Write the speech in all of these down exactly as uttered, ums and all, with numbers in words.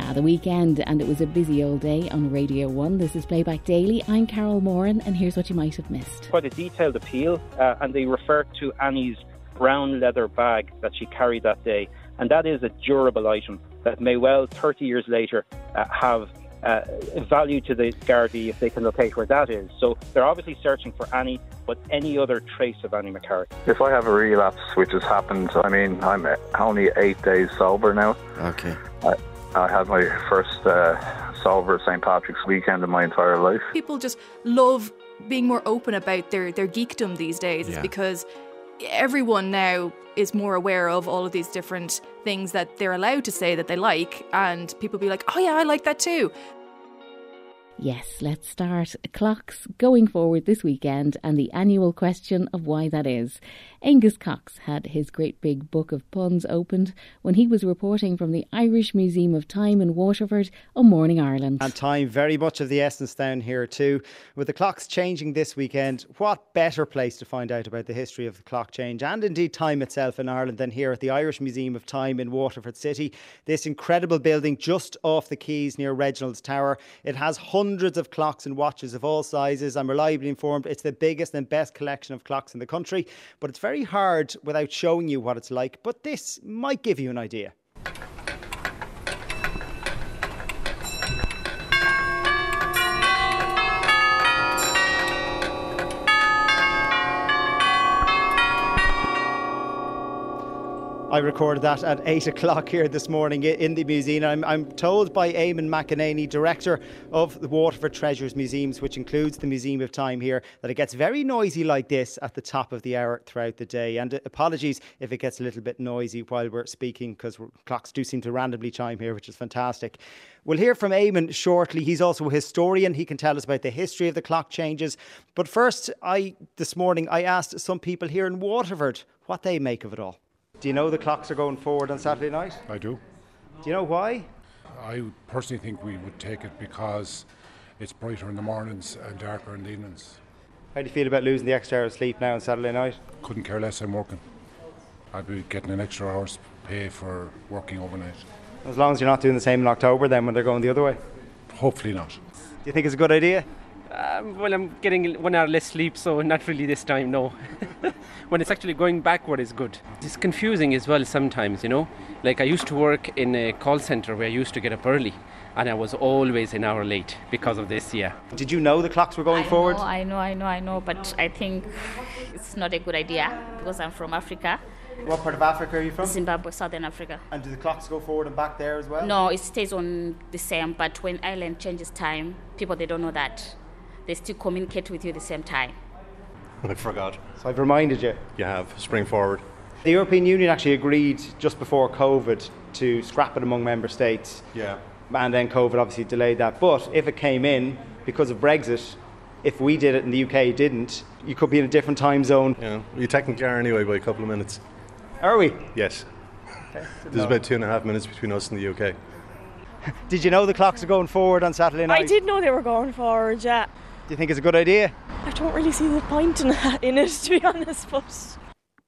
Ah, the weekend, and it was a busy old day on Radio one. This is Playback Daily. I'm Carol Moran, and here's what you might have missed. Quite a detailed appeal, uh, and they refer to Annie's brown leather bag that she carried that day. And that is a durable item that may well, thirty years later, uh, have uh, value to the Gardaí if they can locate where that is. So they're obviously searching for Annie, but any other trace of Annie McCarthy. If I have a relapse, which has happened, I mean, I'm only eight days sober now. Okay. I, I had my first uh, sober Saint Patrick's weekend in my entire life. People just love being more open about their, their geekdom these days. Yeah. It's because everyone now is more aware of all of these different things that they're allowed to say that they like, and people be like, oh yeah, I like that too. Yes, let's start. Clocks going forward this weekend and the annual question of why that is. Angus Cox had his great big book of puns opened when he was reporting from the Irish Museum of Time in Waterford on Morning Ireland. And time very much of the essence down here too. With the clocks changing this weekend, what better place to find out about the history of the clock change and indeed time itself in Ireland than here at the Irish Museum of Time in Waterford City. This incredible building just off the quays near Reginald's Tower. It has hundreds of clocks and watches of all sizes. I'm reliably informed it's the biggest and best collection of clocks in the country, but it's very hard without showing you what it's like. But this might give you an idea. I recorded that at eight o'clock here this morning in the museum. I'm, I'm told by Eamon McEnany, director of the Waterford Treasures Museums, which includes the Museum of Time here, that it gets very noisy like this at the top of the hour throughout the day. And apologies if it gets a little bit noisy while we're speaking, because clocks do seem to randomly chime here, which is fantastic. We'll hear from Eamon shortly. He's also a historian. He can tell us about the history of the clock changes. But first, I this morning I asked some people here in Waterford what they make of it all. Do you know the clocks are going forward on Saturday night? I do. Do you know why? I personally think we would take it because it's brighter in the mornings and darker in the evenings. How do you feel about losing the extra hour of sleep now on Saturday night? Couldn't care less, I'm working. I'd be getting an extra hour's pay for working overnight. As long as you're not doing the same in October then when they're going the other way? Hopefully not. Do you think it's a good idea? Um, well, I'm getting one hour less sleep, so not really this time, no. When it's actually going backward is good. It's confusing as well sometimes, you know. Like I used to work in a call centre where I used to get up early, and I was always an hour late because of this, yeah. Did you know the clocks were going I forward? Know, I know, I know, I know, but I think it's not a good idea because I'm from Africa. What part of Africa are you from? Zimbabwe, Southern Africa. And do the clocks go forward and back there as well? No, it stays on the same, but when Ireland changes time, people, they don't know that. They still communicate with you at the same time. I forgot. So I've reminded you. You have. Spring forward. The European Union actually agreed just before COVID to scrap it among member states. Yeah. And then COVID obviously delayed that. But if it came in because of Brexit, if we did it and the U K didn't, you could be in a different time zone. Yeah. We technically are anyway by a couple of minutes. Are we? Yes. Okay. There's about two and a half minutes between us and the U K. Did you know the clocks are going forward on Saturday night? I did know they were going forward, yeah. Do you think it's a good idea? I don't really see the point in, in it, to be honest, but...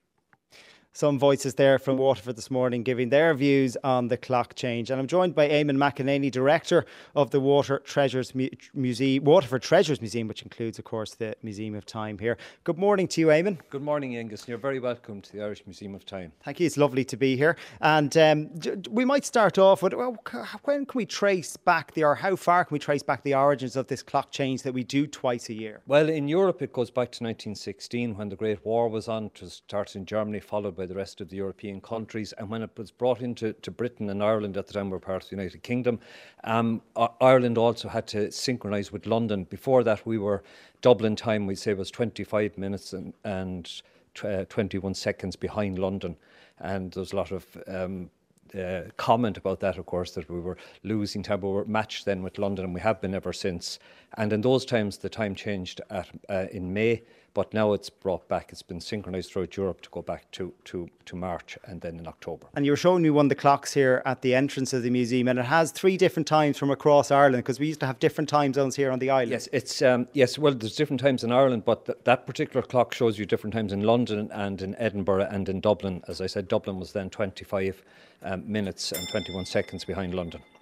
Some voices there from Waterford this morning giving their views on the clock change. And I'm joined by Eamon McEnany, director of the Water Treasures Mu- Museum, Waterford Treasures Museum, which includes, of course, the Museum of Time here. Good morning to you, Eamon. Good morning, Angus. You're very welcome to the Irish Museum of Time. Thank you. It's lovely to be here. And um, we might start off with, well, when can we trace back the, or how far can we trace back the origins of this clock change that we do twice a year? Well, in Europe, it goes back to nineteen sixteen when the Great War was on. It started in Germany, followed by the rest of the European countries, and when it was brought into to Britain and Ireland at the time were part of the United Kingdom, um, Ireland also had to synchronise with London. Before that, we were Dublin time, we'd say, was twenty-five minutes and, and uh, twenty-one seconds behind London, and there's a lot of um, uh, comment about that, of course, that we were losing time. We were matched then with London, and we have been ever since. And in those times, the time changed at, uh, in May. But now it's brought back, it's been synchronised throughout Europe to go back to, to, to March and then in October. And you were showing me one of the clocks here at the entrance of the museum, and it has three different times from across Ireland, because we used to have different time zones here on the island. Yes, it's um, yes. Well, there's different times in Ireland, but th- that particular clock shows you different times in London and in Edinburgh and in Dublin. As I said, Dublin was then twenty-five um, minutes and twenty-one seconds behind London.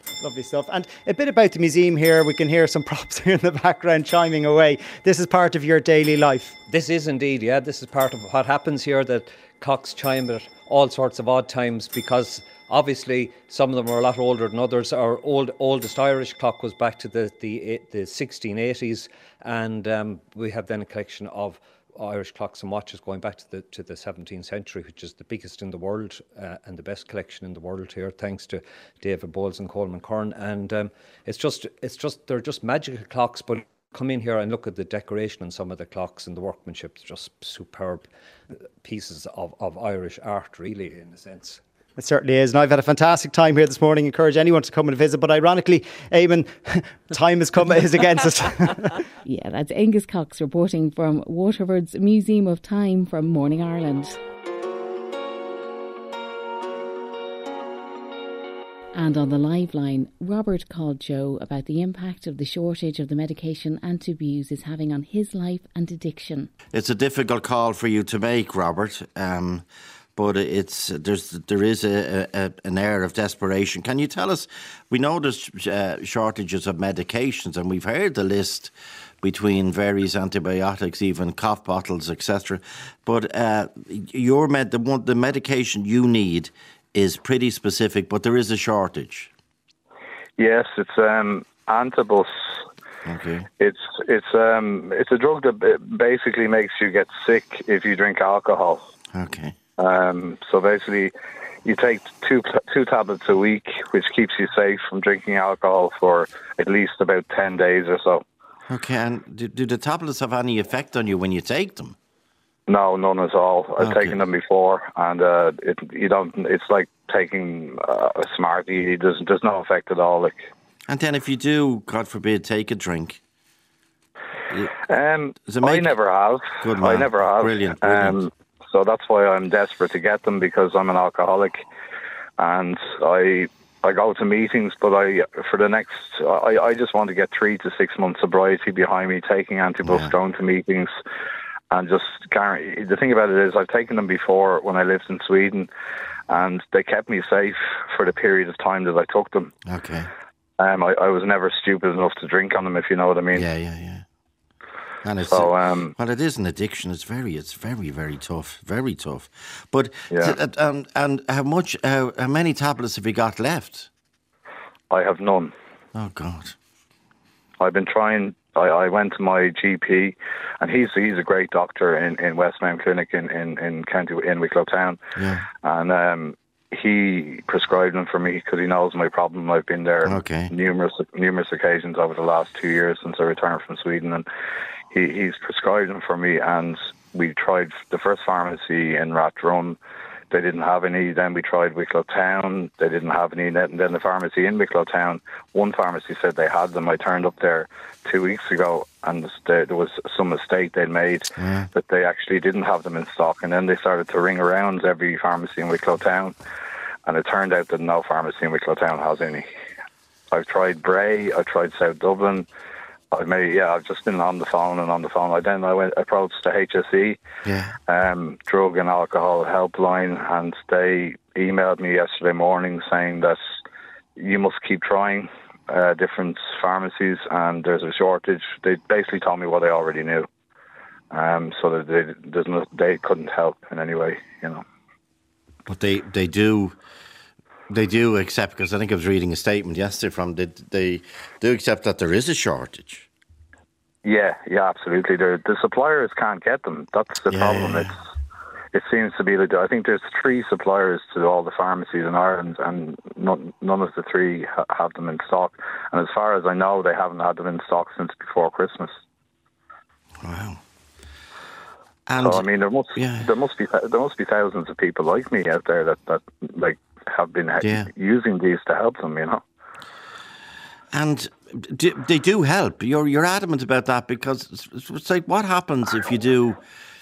Lovely stuff. And a bit about the museum here. We can hear some props here in the background chiming away. This is part of your daily life. This is indeed, yeah. This is part of what happens here, that clocks chime at all sorts of odd times, because obviously some of them are a lot older than others. Our old oldest Irish clock was back to the, the, the sixteen eighties, and um, we have then a collection of Irish clocks and watches going back to the to the seventeenth century, which is the biggest in the world uh, and the best collection in the world here, thanks to David Bowles and Coleman Curran. And um, it's just it's just they're just magical clocks. But come in here and look at the decoration on some of the clocks and the workmanship. It's just superb pieces of, of Irish art, really, in a sense. It certainly is. And I've had a fantastic time here this morning. Encourage anyone to come and visit. But ironically, Eamon, time has come is against us. Yeah, that's Angus Cox reporting from Waterford's Museum of Time from Morning Ireland. And on the live line, Robert called Joe about the impact of the shortage of the medication Antabuse is having on his life and addiction. It's a difficult call for you to make, Robert. Um, But it's there's there is a, a, an air of desperation. Can you tell us? We know there's uh, shortages of medications, and we've heard the list between various antibiotics, even cough bottles, et cetera. But uh, your med, the one, the medication you need is pretty specific, but there is a shortage. Yes, it's um, Antabus. Okay. It's it's um it's a drug that basically makes you get sick if you drink alcohol. Okay. Um, so basically, you take two two tablets a week, which keeps you safe from drinking alcohol for at least about ten days or so. Okay, and do, do the tablets have any effect on you when you take them? No, none at all. I've Okay. taken them before, and uh, it you don't. It's like taking uh, a Smartie. It doesn't. There's no effect at all. Like. And then if you do, God forbid, take a drink. Um, Does it make- I never have. Good I man. never have. Brilliant, brilliant. Um, so that's why I'm desperate to get them, because I'm an alcoholic, and I I go to meetings, but I for the next I, I just want to get three to six months sobriety behind me, taking Antabus, Yeah. going to meetings, and just guarantee. The thing about it is, I've taken them before when I lived in Sweden, and they kept me safe for the period of time that I took them. Okay. Um, I, I was never stupid enough to drink on them, if you know what I mean. Yeah, yeah, yeah. And it's So, um, well, it is an addiction. It's very, it's very, very tough, very tough. But Yeah. t- uh, um, and how much, how, how many tablets have you got left? I have none. Oh God. I've been trying. I, I went to my G P, and he's he's a great doctor in, in Westmount Clinic in in in County in Wicklow Town, Yeah. and um, he prescribed them for me because he knows my problem. I've been there Okay. numerous numerous occasions over the last two years since I returned from Sweden, and he he's prescribed them for me. And we tried the first pharmacy in Rathrum. They didn't have any. Then we tried Wicklow Town. They didn't have any. And then the pharmacy in Wicklow Town, one pharmacy said they had them. I turned up there two weeks ago, and there, there was some mistake they'd made Yeah. that they actually didn't have them in stock. And then they started to ring around every pharmacy in Wicklow Town, and it turned out that no pharmacy in Wicklow Town has any. I've tried Bray. I've tried South Dublin. I've made, yeah, I've just been on the phone and on the phone. I then I went approached the H S E, Yeah. um, Drug and Alcohol Helpline, and they emailed me yesterday morning saying that you must keep trying uh, different pharmacies, and there's a shortage. They basically told me what I already knew, um, so that they there's no, they couldn't help in any way, you know. But they, they do they do accept, because I think I was reading a statement yesterday from they they do accept that there is a shortage. Yeah, yeah, absolutely. They're, the suppliers can't get them. That's the Yeah, problem. yeah, It's it seems to be that I think there's three suppliers to all the pharmacies in Ireland, and none, none of the three ha- have them in stock. And as far as I know, they haven't had them in stock since before Christmas. Wow. And so I mean, there must yeah. there must be there must be thousands of people like me out there that, that like have been ha- Yeah. using these to help them. You know. And do, they do help. You're you're adamant about that, because it's, it's like, what happens if you do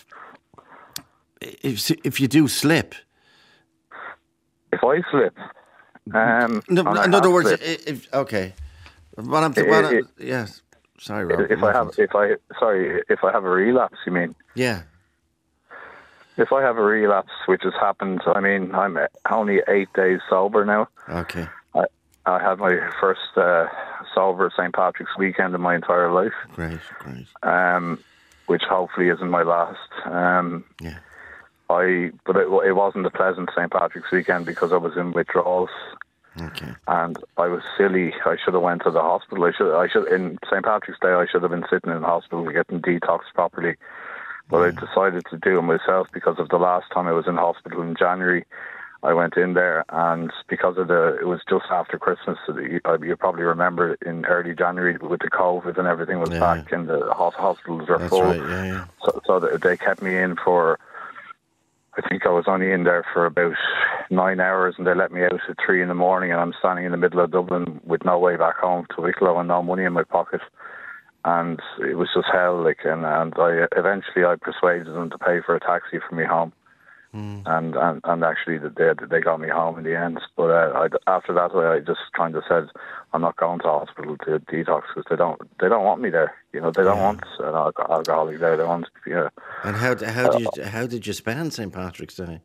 if if you do slip? If I slip, um, No, and I in other have words, slipped, i- if, okay. What I'm, It- what I'm, it- yes, sorry, Rob. if I have if I sorry if I have a relapse, you mean? yeah, If I have a relapse, which has happened, I mean, I'm only eight days sober now, okay, I, I had my first uh, sober Saint Patrick's weekend in my entire life. Great, great. Um, which hopefully isn't my last. Um, yeah. I, but it, it wasn't a pleasant Saint Patrick's weekend because I was in withdrawals. Okay. And I was silly. I should have went to the hospital. I should. I should. In Saint Patrick's Day, I should have been sitting in the hospital getting detoxed properly. But mm. I decided to do it myself because of the last time I was in hospital in January. I went in there, and because of the, it was just after Christmas. So you, you probably remember in early January with the COVID and everything was yeah. back, and the hospitals were That's full. Right, yeah, yeah. So, so they kept me in for, I think I was only in there for about nine hours, and they let me out at three in the morning, and I'm standing in the middle of Dublin with no way back home to Wicklow and no money in my pocket. And it was just hell, like, and, and I eventually I persuaded them to pay for a taxi for me home. Mm. And, and and actually they they got me home in the end. But uh, I, after that, I just kind of said I'm not going to hospital to detox because they don't they don't want me there. You know, they don't yeah. want an alcoholic there. They want yeah. And how how did you, how did you spend Saint Patrick's Day?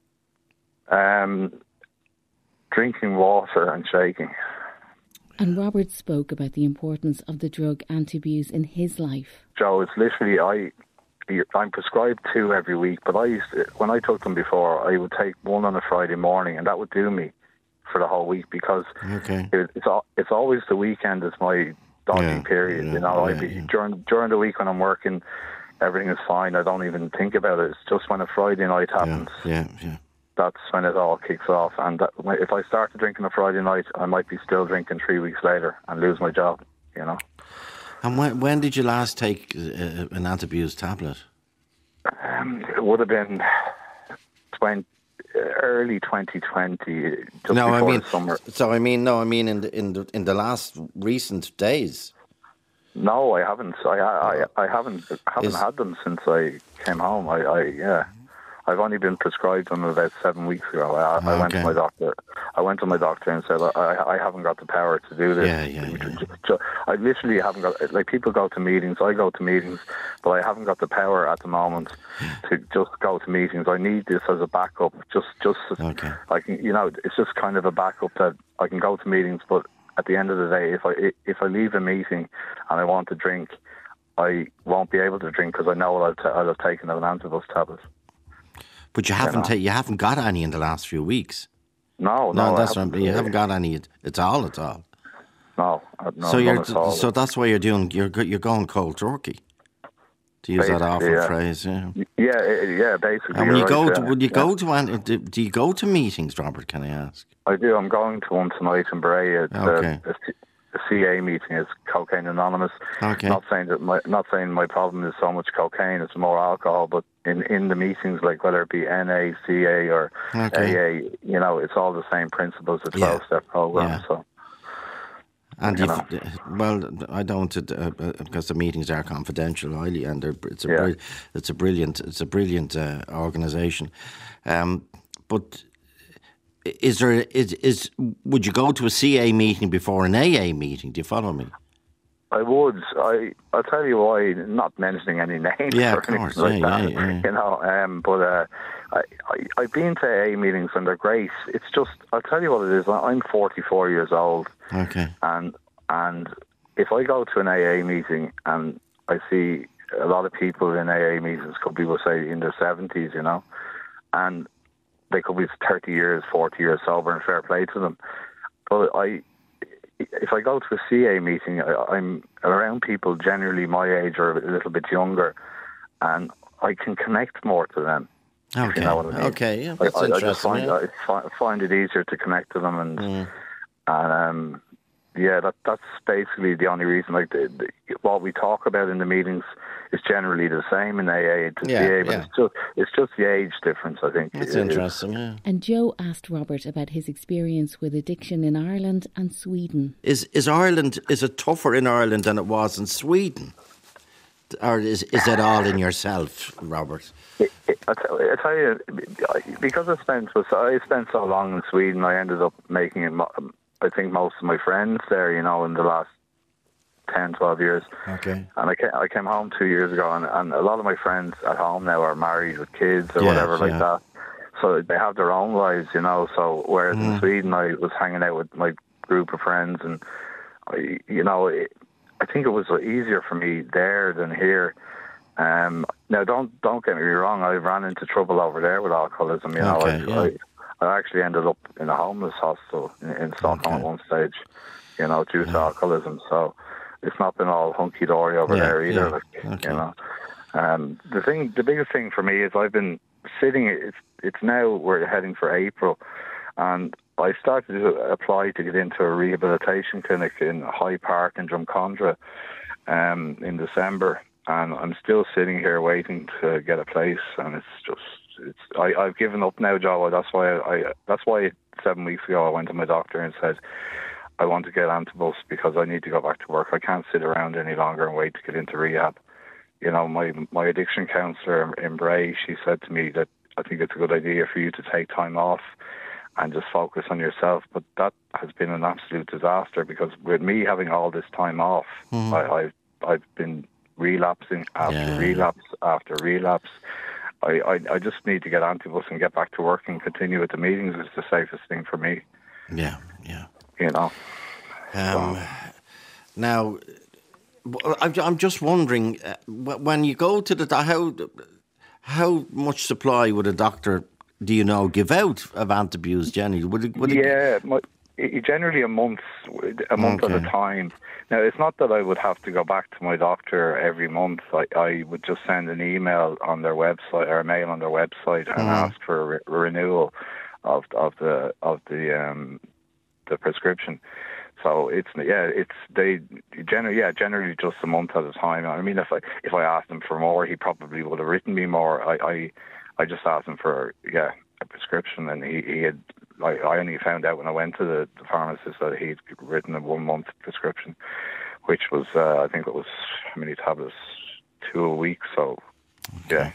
Um, drinking water and shaking. And Robert spoke about the importance of the drug Antabuse in his life. Joe, it's literally I. I'm prescribed two every week, but I used to, when I took them before, I would take one on a Friday morning, and that would do me for the whole week because okay. it, it's it's always the weekend is my dodgy yeah, period. Yeah, you know, yeah, I be, yeah. during during the week when I'm working, everything is fine. I don't even think about it. It's just when a Friday night happens. Yeah, yeah. yeah. That's when it all kicks off. And that, if I started drinking a Friday night, I might be still drinking three weeks later and lose my job. You know. And when when did you last take uh, an Antabuse tablet? Um, it would have been twenty, early twenty twenty, just no, before I mean, the summer. So I mean, no, I mean in the in the in the last recent days. No, I haven't. I I, I haven't haven't Is, had them since I came home. I, I yeah. I've only been prescribed them about seven weeks ago. I, I okay. went to my doctor. I went to my doctor and said I, I haven't got the power to do this. Yeah, yeah, yeah. I literally haven't got. Like people go to meetings, I go to meetings, but I haven't got the power at the moment to just go to meetings. I need this as a backup. Just, just okay. I can, you know, it's just kind of a backup that I can go to meetings, but at the end of the day, if I if I leave a meeting and I want to drink, I won't be able to drink because I know I'll, t- I'll have taken an Antabuse tablet. But you haven't you, know. you haven't got any in the last few weeks. No, no, no that's right. You haven't got any at all, at all. No, no. So you're at all. so that's why you're doing you're you're going cold turkey. To use basically, that awful yeah. phrase, yeah. Yeah, yeah, basically. And when you right, go, yeah. to, would you yeah. go to any, do, do you go to meetings, Robert? Can I ask? I do. I'm going to one tonight in Bray. It's okay. a, a, a C A meeting. It's Cocaine Anonymous. Okay. Not saying that my not saying my problem is so much cocaine. It's more alcohol. But in, in the meetings, like whether it be N A, C A, or okay. A A, you know, it's all the same principles. A twelve-step yeah. program. Yeah. So. And you you've, well, I don't uh, because the meetings are confidential, highly, and it's a yeah. bri- it's a brilliant it's a brilliant uh, organisation. Um, but is there is is would you go to a C A meeting before an A A meeting? Do you follow me? I would. I I'll tell you why. Not mentioning any names. Yeah, or of course. Like yeah, that, yeah, yeah. You know. Um, but uh, I, I I've been to A A meetings and they're great. It's just I'll tell you what it is. I'm forty-four years old. Okay. And and if I go to an A A meeting and I see a lot of people in A A meetings, could people say in their seventies, you know, and they could be thirty years, forty years sober, and fair play to them. But I. If I go to a C A meeting, I'm around people generally my age or a little bit younger, and I can connect more to them. Okay. If you know what I mean. Okay. Yeah, that's I, I, interesting. I just find, yeah. I find it easier to connect to them, and mm. and um, yeah, that that's basically the only reason. Like the, the, what we talk about in the meetings is generally the same in A A to yeah, C A, but yeah. it's just it's just the age difference, I think. That's it, interesting. Yeah. And Joe asked Robert about his experience with addiction in Ireland and Sweden. Is is Ireland is it tougher in Ireland than it was in Sweden, or is is it all in yourself, Robert? It, it, I, tell, I tell you, because I spent I spent so long in Sweden, I ended up making it. I think most of my friends there, you know, in the last ten, twelve years. Okay. And I came, I came home two years ago, and, and a lot of my friends at home now are married with kids or yeah, whatever like yeah. that. So they have their own lives, you know. So whereas mm. in Sweden, I was hanging out with my group of friends, and I, you know, it, I think it was easier for me there than here. Um, now, don't don't get me wrong. I ran into trouble over there with alcoholism. You know, Okay, I, yeah. I, I actually ended up in a homeless hostel in, in Stockholm Okay. at one stage. You know, due to alcoholism. So it's not been all hunky dory over Yeah, there either. yeah. Like, Okay. you know, um, the thing, the biggest thing for me is I've been sitting. It's it's now we're heading for April, and I started to apply to get into a rehabilitation clinic in High Park in Drumcondra um, in December. And I'm still sitting here waiting to get a place, and it's just, it's. I, I've given up now, Joe. That's why I, I. That's why seven weeks ago I went to my doctor and said I want to get Antabus because I need to go back to work. I can't sit around any longer and wait to get into rehab. You know, my my addiction counsellor in Bray, she said to me that I think it's a good idea for you to take time off and just focus on yourself. But that has been an absolute disaster because with me having all this time off, Mhm. I, I've I've been relapsing after Yeah. relapse after relapse. I, I, I just need to get Antabus and get back to work and continue with the meetings. It's the safest thing for me, Yeah, yeah. you know. Um, now, w- I'm I'm just wondering, uh, wh- when you go to the do- how how much supply would a doctor, do you know, give out of Antabuse generally? Would it, would it, Yeah, my, i- generally a month, a month at Okay. a time. Now, it's not that I would have to go back to my doctor every month. I, I would just send an email on their website or a mail on their website and Mhm. ask for a re- renewal of of the of the um, the prescription. So it's yeah, it's they generally yeah generally just a month at a time. I mean, if I if I asked him for more, he probably would have written me more. I I, I just asked him for yeah a prescription, and he he had. I, I only found out when I went to the, the pharmacist that he'd written a one month prescription, which was uh, I think it was how many tablets, two a week. So yeah.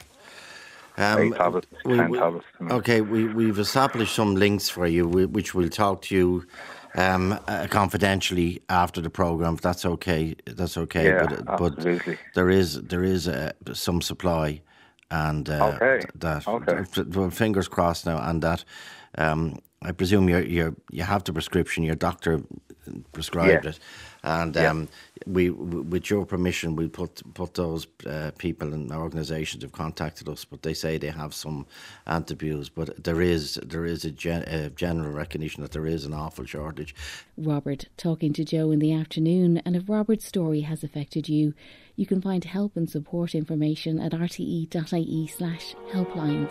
Um, Eight tablets, we- ten we- tablets. I mean. Okay, we, we've established some links for you, whi- which we'll talk to you um, uh, confidentially after the programme. If that's okay. That's okay. Yeah, but, but absolutely. there is there is uh, some supply, and uh, Okay, that okay. well, fingers crossed now, and that um, I presume you're, you're you have the prescription. Your doctor prescribed Yeah. it, and Yeah. um, we, w- with your permission, we put put those uh, people and organisations have contacted us, but they say they have some Antabuse, but there is there is a, gen, a general recognition that there is an awful shortage. Robert talking to Joe in the afternoon, and if Robert's story has affected you, you can find help and support information at rte.ie slash helplines.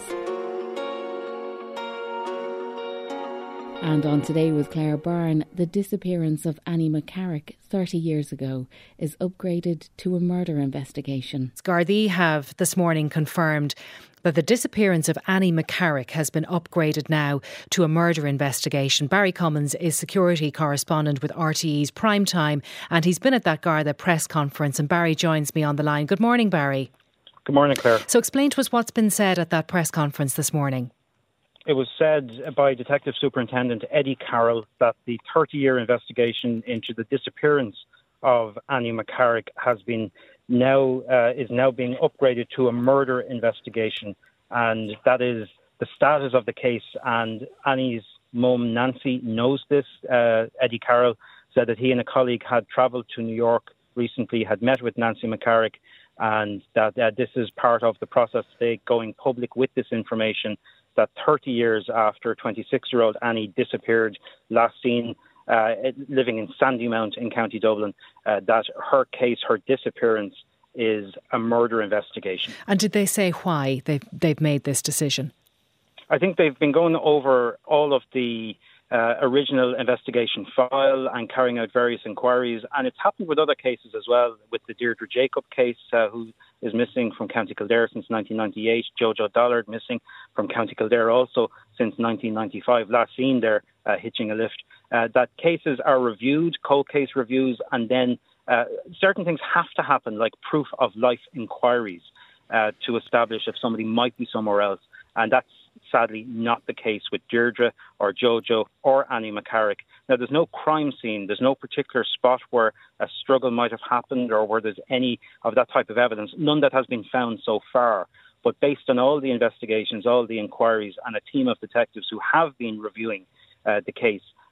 And on Today with Claire Byrne, the disappearance of Annie McCarrick thirty years ago is upgraded to a murder investigation. Gardaí have this morning confirmed that the disappearance of Annie McCarrick has been upgraded now to a murder investigation. Barry Cummins is security correspondent with R T E's Primetime, and he's been at that Garda press conference, and Barry joins me on the line. Good morning, Barry. Good morning, Claire. So explain to us what's been said at that press conference this morning. It was said by Detective Superintendent Eddie Carroll that the thirty-year investigation into the disappearance of Annie McCarrick has been now uh, is now being upgraded to a murder investigation, and that is the status of the case. And Annie's mum, Nancy, knows this. Uh, Eddie Carroll said that he and a colleague had travelled to New York recently, had met with Nancy McCarrick, and that uh, this is part of the process today, going public with this information, that thirty years after twenty-six-year-old Annie disappeared, last seen uh, living in Sandymount in County Dublin, uh, that her case, her disappearance, is a murder investigation. And did they say why they've, they've made this decision? I think they've been going over all of the uh, original investigation file and carrying out various inquiries, and it's happened with other cases as well, with the Deirdre Jacob case, uh, who is missing from County Kildare since nineteen ninety-eight, Jojo Dollard missing from County Kildare also since nineteen ninety-five, last seen there uh, hitching a lift. Uh, that cases are reviewed, cold case reviews, and then uh, certain things have to happen, like proof of life inquiries, uh, to establish if somebody might be somewhere else. And that's sadly not the case with Deirdre or Jojo or Annie McCarrick. Now, there's no crime scene. There's no particular spot where a struggle might have happened or where there's any of that type of evidence. None that has been found so far. But based on all the investigations, all the inquiries, and a team of detectives who have been reviewing uh, the case,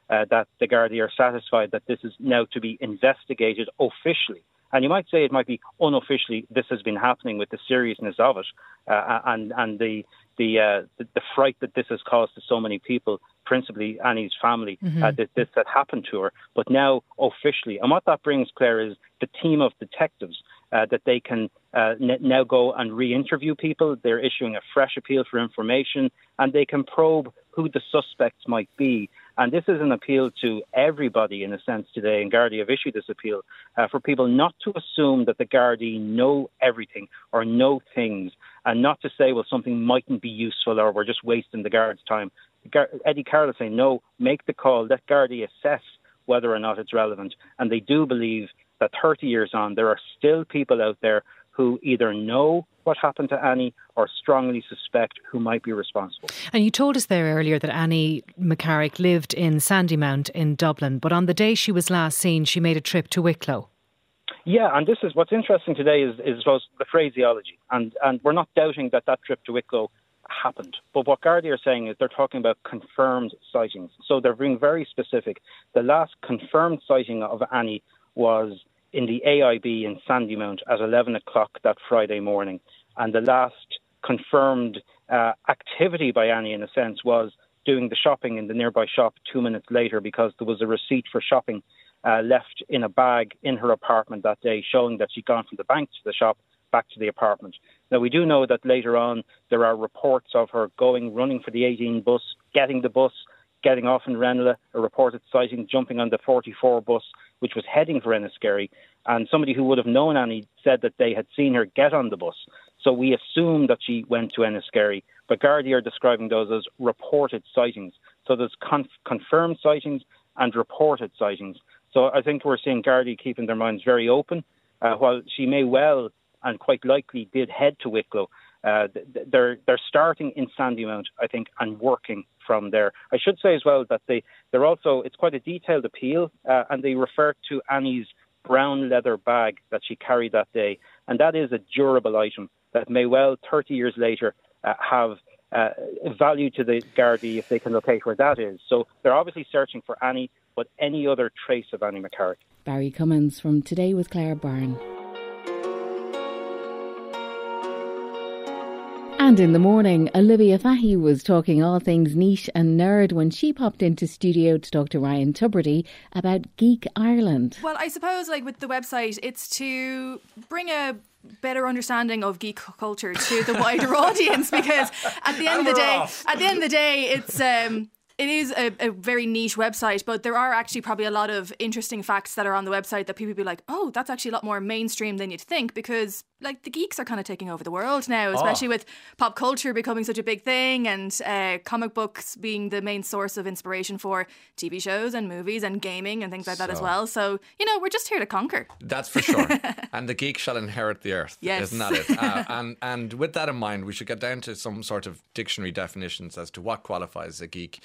uh, that the Gardaí are satisfied that this is now to be investigated officially. And you might say it might be unofficially this has been happening with the seriousness of it uh, and, and the the, uh, the the fright that this has caused to so many people, principally Annie's family, mm-hmm. uh, that this had happened to her. But now officially, and what that brings, Claire, is the team of detectives uh, that they can uh, n- now go and re-interview people. They're issuing a fresh appeal for information, and they can probe who the suspects might be. And this is an appeal to everybody, in a sense, today, and Gardaí have issued this appeal uh, for people not to assume that the Gardaí know everything or know things, and not to say, well, something mightn't be useful or we're just wasting the Guards' time. Gar- Eddie Carroll is saying, no, make the call, let Gardaí assess whether or not it's relevant. And they do believe that thirty years on, there are still people out there who either know what happened to Annie or strongly suspect who might be responsible. And you told us there earlier that Annie McCarrick lived in Sandymount in Dublin, but on the day she was last seen, she made a trip to Wicklow. Yeah, and this is what's interesting today is, is the phraseology. And, and we're not doubting that that trip to Wicklow happened. But what Gardaí are saying is they're talking about confirmed sightings. So they're being very specific. The last confirmed sighting of Annie was in the A I B in Sandymount at eleven o'clock that Friday morning. And the last confirmed uh, activity by Annie, in a sense, was doing the shopping in the nearby shop two minutes later, because there was a receipt for shopping uh, left in a bag in her apartment that day, showing that she'd gone from the bank to the shop back to the apartment. Now, we do know that later on there are reports of her going, running for the eighteen bus, getting the bus, getting off in Ranelagh, a reported sighting, jumping on the forty-four bus, which was heading for Enniskerry. And somebody who would have known Annie said that they had seen her get on the bus. So we assume that she went to Enniskerry, but Gardaí are describing those as reported sightings. So there's conf- confirmed sightings and reported sightings. So I think we're seeing Gardaí keeping their minds very open. Uh, while she may well and quite likely did head to Wicklow, uh, they're they're starting in Sandymount, I think, and working from there. I should say as well that they, they're also, it's quite a detailed appeal, uh, and they refer to Annie's brown leather bag that she carried that day. And that is a durable item that may well, thirty years later, uh, have uh, value to the Gardaí if they can locate where that is. So they're obviously searching for Annie, but any other trace of Annie McCarrick. Barry Cummins from Today with Claire Byrne. And in the morning, Olivia Fahy was talking all things niche and nerd when she popped into studio to talk to Ryan Tubridy about Geek Ireland. Well, I suppose, like with the website, it's to bring a better understanding of geek culture to the wider audience, because at the end of the day, at the end of the day, it's um, it is a, a very niche website, but there are actually probably a lot of interesting facts that are on the website that people be like, oh, that's actually a lot more mainstream than you'd think, because like the geeks are kind of taking over the world now, especially oh. with pop culture becoming such a big thing, and uh, comic books being the main source of inspiration for T V shows and movies and gaming and things like that so. as well. So, you know, we're just here to conquer. That's for sure. And the geek shall inherit the earth. Yes. Isn't that it? Uh, and, and with that in mind, we should get down to some sort of dictionary definitions as to what qualifies a geek.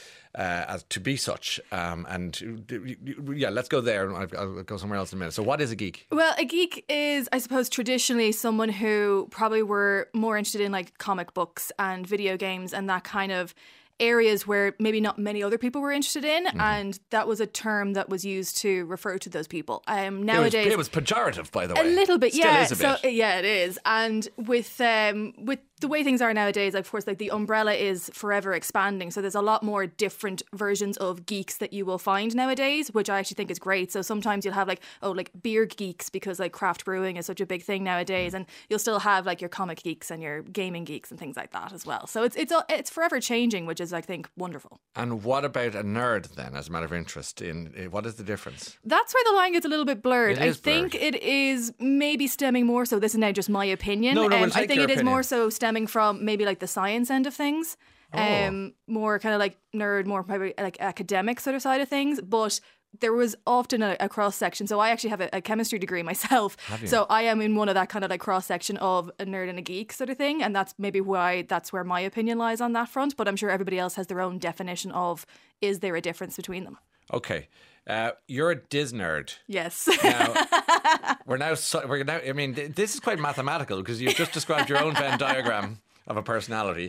Uh, as to be such, um, and yeah, let's go there, and I'll, I'll go somewhere else in a minute. So, what is a geek? Well, a geek is, I suppose, traditionally someone who probably were more interested in like comic books and video games and that kind of areas where maybe not many other people were interested in, mm-hmm. and that was a term that was used to refer to those people. Um, nowadays, it was, it was pejorative, by the way. A little bit, Still yeah. Is a bit. So yeah, it is, and with um, with the way things are nowadays, of course, like the umbrella is forever expanding. So there's a lot more different versions of geeks that you will find nowadays, which I actually think is great. So sometimes you'll have like, oh, like beer geeks, because like craft brewing is such a big thing nowadays, and you'll still have like your comic geeks and your gaming geeks and things like that as well. So it's it's it's forever changing, which is, I think, wonderful. And what about a nerd then, as a matter of interest? In what is the difference? That's where the line gets a little bit blurred. It is I think blurred. It is maybe stemming more so. This is now just my opinion. No, no, we'll um, take I think your it is opinion. more so stemming from maybe like the science end of things. Oh. Um, more kind of like nerd, more probably like academic sort of side of things. But there was often a, a cross section. So I actually have a, a chemistry degree myself. Have you? So I am in one of that kind of like cross section of a nerd and a geek sort of thing. And that's maybe why that's where my opinion lies on that front. But I'm sure everybody else has their own definition of, is there a difference between them? Okay. Uh, you're a Diz nerd. Yes. Now, we're now, we're now, I mean, this is quite mathematical, because you've just described your own Venn diagram of a personality.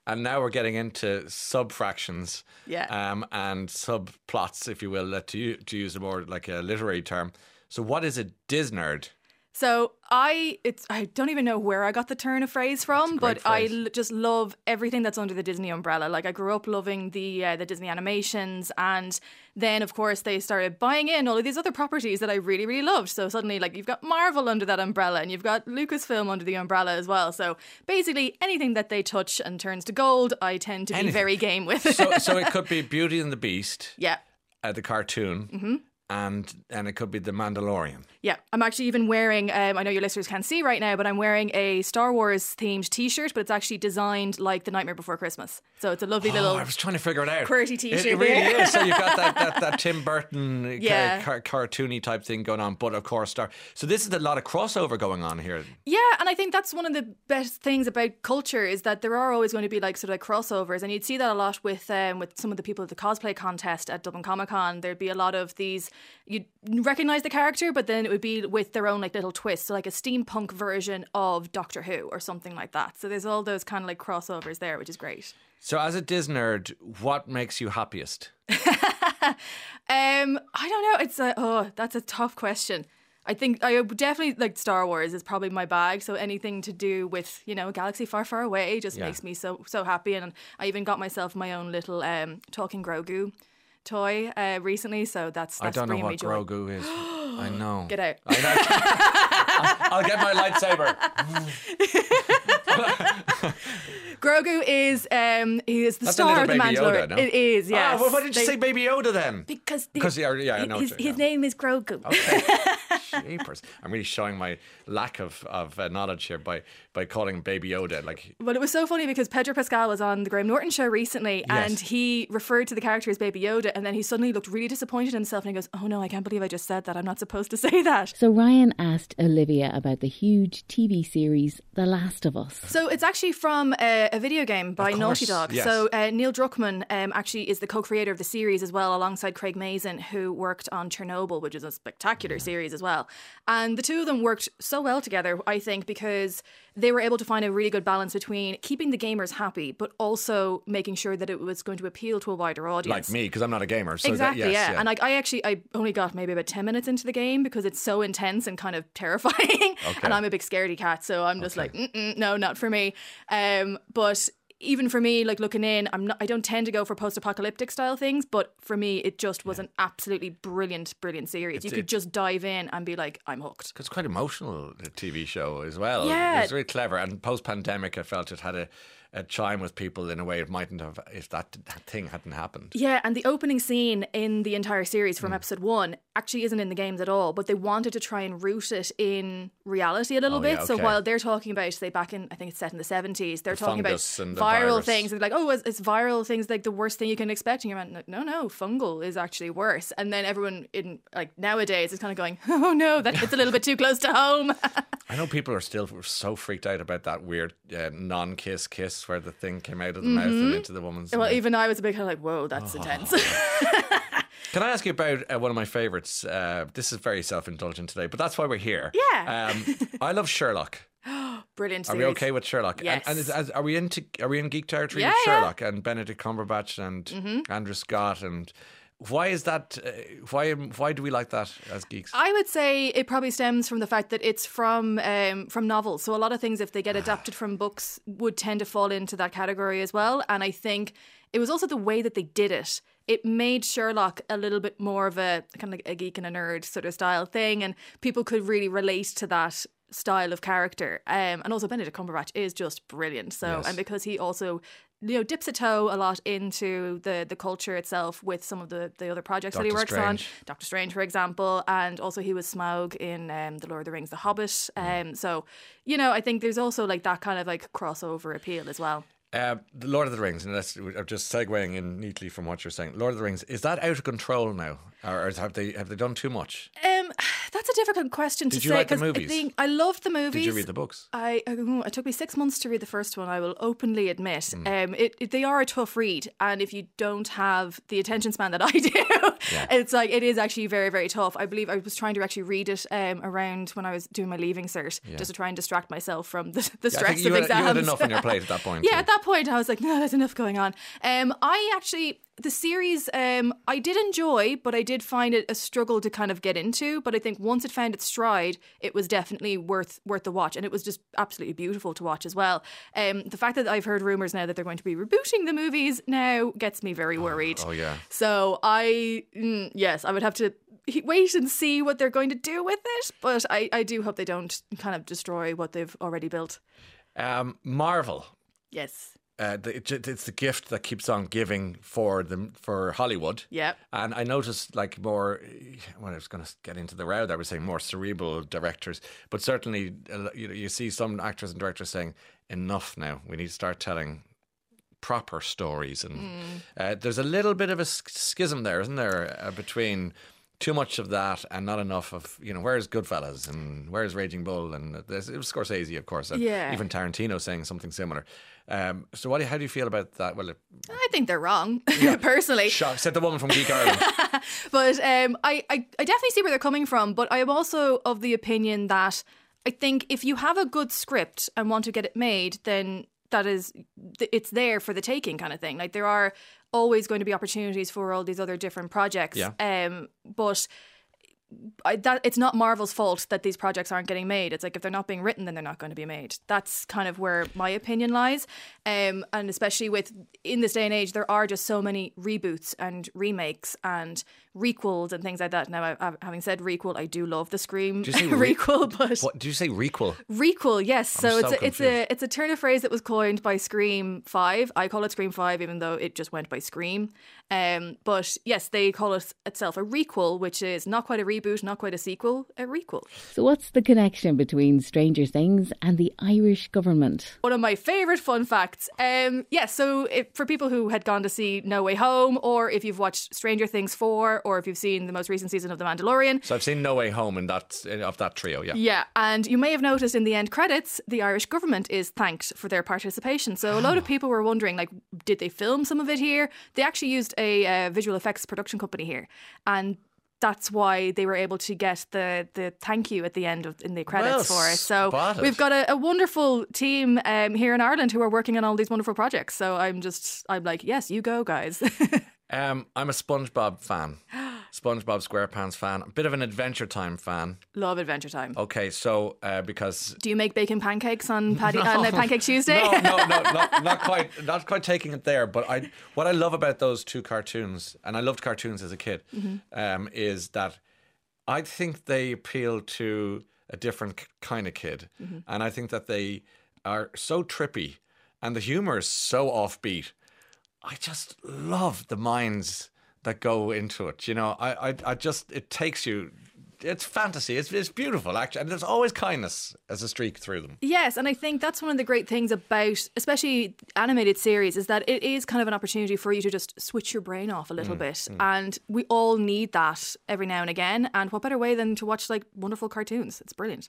And now we're getting into subfractions Yeah. um, and subplots, if you will, uh, to, u- to use a more like a literary term. So what is a Disnerd? So I, it's I don't even know where I got the turn of phrase from, but phrase. I l- just love everything that's under the Disney umbrella. Like I grew up loving the uh, the Disney animations, and then of course they started buying in all of these other properties that I really really loved. So suddenly, like you've got Marvel under that umbrella, and you've got Lucasfilm under the umbrella as well. So basically, anything that they touch and turns to gold, I tend to be Anything. very game with. so, so it could be Beauty and the Beast, yeah. uh, the cartoon, Mm-hmm. and and it could be The Mandalorian. Yeah, I'm actually even wearing, um, I know your listeners can't see right now, but I'm wearing a Star Wars themed t-shirt, but it's actually designed like The Nightmare Before Christmas. So it's a lovely Oh, little I was trying to figure it out. QWERTY t-shirt. It, it really there. is. So you've got that, that, that Tim Burton Yeah. car, cartoony type thing going on, but of course, Star. So this is a lot of crossover going on here. Yeah, and I think that's one of the best things about culture is that there are always going to be like sort of like crossovers, and you'd see that a lot with um, with some of the people at the cosplay contest at Dublin Comic Con. There'd be a lot of these, you'd recognise the character, but then it would be with their own like little twist, so like a steampunk version of Doctor Who or something like that. So there's all those kind of like crossovers there, which is great. So as a Disnerd, what makes you happiest? um, I don't know. It's a oh, that's a tough question. I think I would definitely like Star Wars is probably my bag. So anything to do with, you know, a galaxy far, far away just Yeah. makes me so so happy. And I even got myself my own little um, talking Grogu toy uh, recently. So that's, that's I don't know bringing what me joy. Grogu is. I know. Get out. I know. I'll get my lightsaber. Grogu is um, he is the That's a star little of the Baby Mandalorian. Yoda, no? It is, yes. Ah, well, why did you They- say Baby Yoda then? Because Because yeah, yeah, I know. his, what you- his yeah. name is Grogu. Jeepers. I'm really showing my lack of, of uh, knowledge here by, by calling him Baby Yoda. Like, Well, it was so funny because Pedro Pascal was on the Graham Norton show recently, Yes. and he referred to the character as Baby Yoda, and then he suddenly looked really disappointed in himself, and he goes, "Oh no, I can't believe I just said that. I'm not supposed to say that." So Ryan asked Olivia about the huge T V series The Last of Us. So it's actually from a, a video game by Of Naughty course, Dog. yes. So uh, Neil Druckmann um, actually is the co-creator of the series as well, alongside Craig Mazin, who worked on Chernobyl, which is a spectacular series as well. And the two of them worked so well together, I think, because they were able to find a really good balance between keeping the gamers happy, but also making sure that it was going to appeal to a wider audience. like me, because I'm not a gamer. So Exactly, that, yes, yeah. And like, I actually, I only got maybe about ten minutes into the game because it's so intense and kind of terrifying. Okay. And I'm a big scaredy cat, so I'm just like, Mm-mm, no, not for me. Um, but even for me, like looking in, I'm not, I don't tend to go for post-apocalyptic style things, but for me, it just was an absolutely brilliant, brilliant series. It's- you could it's- just dive in and be like, I'm hooked. It's quite emotional, the T V show as well. Yeah. It was very clever. And post-pandemic, I felt it had a, a chime with people in a way it mightn't have if that, that thing hadn't happened. Yeah, and the opening scene in the entire series Hmm. from episode one actually isn't in the games at all, but they wanted to try and root it in reality a little Oh, bit. yeah, So okay. while they're talking about, say, back in, I think it's set in the seventies, they're The talking about fungus and the viral virus. things. And they're like, oh, it's, it's viral things like the worst thing you can expect. And you're like, no, no, fungal is actually worse. And then everyone in, like, nowadays is kind of going, oh no, that it's a little bit too close to home. I know people are still so freaked out about that weird uh, non-kiss kiss where the thing came out of the mouth and Mhm. into the woman's Well, mouth. even I was a bit kind of like, whoa, that's Oh. intense. Can I ask you about uh, one of my favourites? Uh, this is very self-indulgent today, but that's why we're here. Yeah. Um, I love Sherlock. Brilliant Are series. we okay with Sherlock? Yes. And, and is, as- are we into? Are we in geek territory Yeah, with yeah. Sherlock and Benedict Cumberbatch and Mhm. Andrew Scott? And why is that? Uh, why why do we like that as geeks? I would say it probably stems from the fact that it's from um, from novels. So a lot of things, if they get adapted from books, would tend to fall into that category as well. And I think it was also the way that they did it. It made Sherlock a little bit more of a kind of like a geek and a nerd sort of style thing, and people could really relate to that style of character. Um, and also Benedict Cumberbatch is just brilliant. So Yes. and because he also, you know, dips a toe a lot into the the culture itself with some of the the other projects that he Doctor works on. Strange. Doctor Strange, for example, and also he was Smaug in um, The Lord of the Rings, The Hobbit. Um, so, you know, I think there's also like that kind of like crossover appeal as well. Uh, the Lord of the Rings, and that's, I'm just segueing in neatly from what you're saying. Lord of the Rings, is that out of control now, or, or have they have they done too much? Um, That's a difficult question to Did you say. like the 'cause movies? I, think I loved the movies. Did you read the books? I, I it took me six months to read the first one. I will openly admit, Mm. um, it, it they are a tough read, and if you don't have the attention span that I do, Yeah. it's like it is actually very very tough. I believe I was trying to actually read it um, around when I was doing my leaving cert, Yeah. just to try and distract myself from the, the Yeah, I stress think you of had, exams. you had enough on your plate at that point. Yeah, so. at that point I was like, no, there's enough going on. Um, I actually, the series, um, I did enjoy, but I did find it a struggle to kind of get into. But I think once it found its stride, it was definitely worth worth the watch, and it was just absolutely beautiful to watch as well. Um, the fact that I've heard rumours now that they're going to be rebooting the movies now gets me very worried. Oh, yeah. So I, mm, yes, I would have to wait and see what they're going to do with it. But I, I do hope they don't kind of destroy what they've already built. Um, Marvel. Yes. Uh, the, it, it's the gift that keeps on giving for them for Hollywood. Yeah. And I noticed like more, when I was going to get into the row, I was saying more cerebral directors, but certainly uh, you know, you see some actors and directors saying, enough now, we need to start telling proper stories. And Mm. uh, there's a little bit of a schism there, isn't there, uh, between too much of that and not enough of, you know, where's Goodfellas and where's Raging Bull? And there's, it was Scorsese, of course, and Yeah. even Tarantino saying something similar. Um, so what do you, how do you feel about that? Well, it, I think they're wrong, personally. shock, said the woman from Geek Ireland. But um, I, I, I definitely see where they're coming from. But I am also of the opinion that I think if you have a good script and want to get it made, then that is, it's there for the taking kind of thing. Like there are always going to be opportunities for all these other different projects. Yeah. Um, but I, that it's not Marvel's fault that these projects aren't getting made. It's like if they're not being written, then they're not going to be made. That's kind of where my opinion lies. Um, and especially with in this day and age, there are just so many reboots and remakes and requels and things like that. Now, I, I, having said requel, I do love the Scream Do you say re- requel, but what, do you say requel? Requel, yes. I'm So it's so a, it's a it's a turn of phrase that was coined by Scream Five. I call it Scream Five, even though it just went by Scream. Um, but yes, they call it itself a requel, which is not quite a reboot, not quite a sequel, a requel. So what's the connection between Stranger Things and the Irish government? One of my favourite fun facts. Um, yeah, so if, for people who had gone to see No Way Home, or if you've watched Stranger Things four, or if you've seen the most recent season of The Mandalorian. So I've seen No Way Home in that of that trio, yeah. Yeah, and you may have noticed in the end credits, the Irish government is thanked for their participation. So a lot of people were wondering, like, did they film some of it here? They actually used a uh, visual effects production company here, and that's why they were able to get the the thank you at the end of in the credits Well for it. So spotted. we've got a, a wonderful team um, here in Ireland who are working on all these wonderful projects. So I'm just I'm like, yes, you go, guys. Um, I'm a SpongeBob fan. SpongeBob SquarePants fan. A bit of an Adventure Time fan. Love Adventure Time. Okay, so uh, because Do you make bacon pancakes on Paddy No. on uh, Pancake Tuesday? no, no, no, not, not quite, not quite taking it there. But I, what I love about those two cartoons, and I loved cartoons as a kid, Mhm. um, is that I think they appeal to a different k- kind of kid, Mhm. and I think that they are so trippy, and the humor is so offbeat. I just love the minds that go into it. You know, I, I, I just it takes you. It's fantasy. It's, it's beautiful, actually, and there's always kindness as a streak through them. Yes, and I think that's one of the great things about, especially animated series, is that it is kind of an opportunity for you to just switch your brain off a little Mm, bit. mm. And we all need that every now and again. And what better way than to watch like wonderful cartoons? It's brilliant.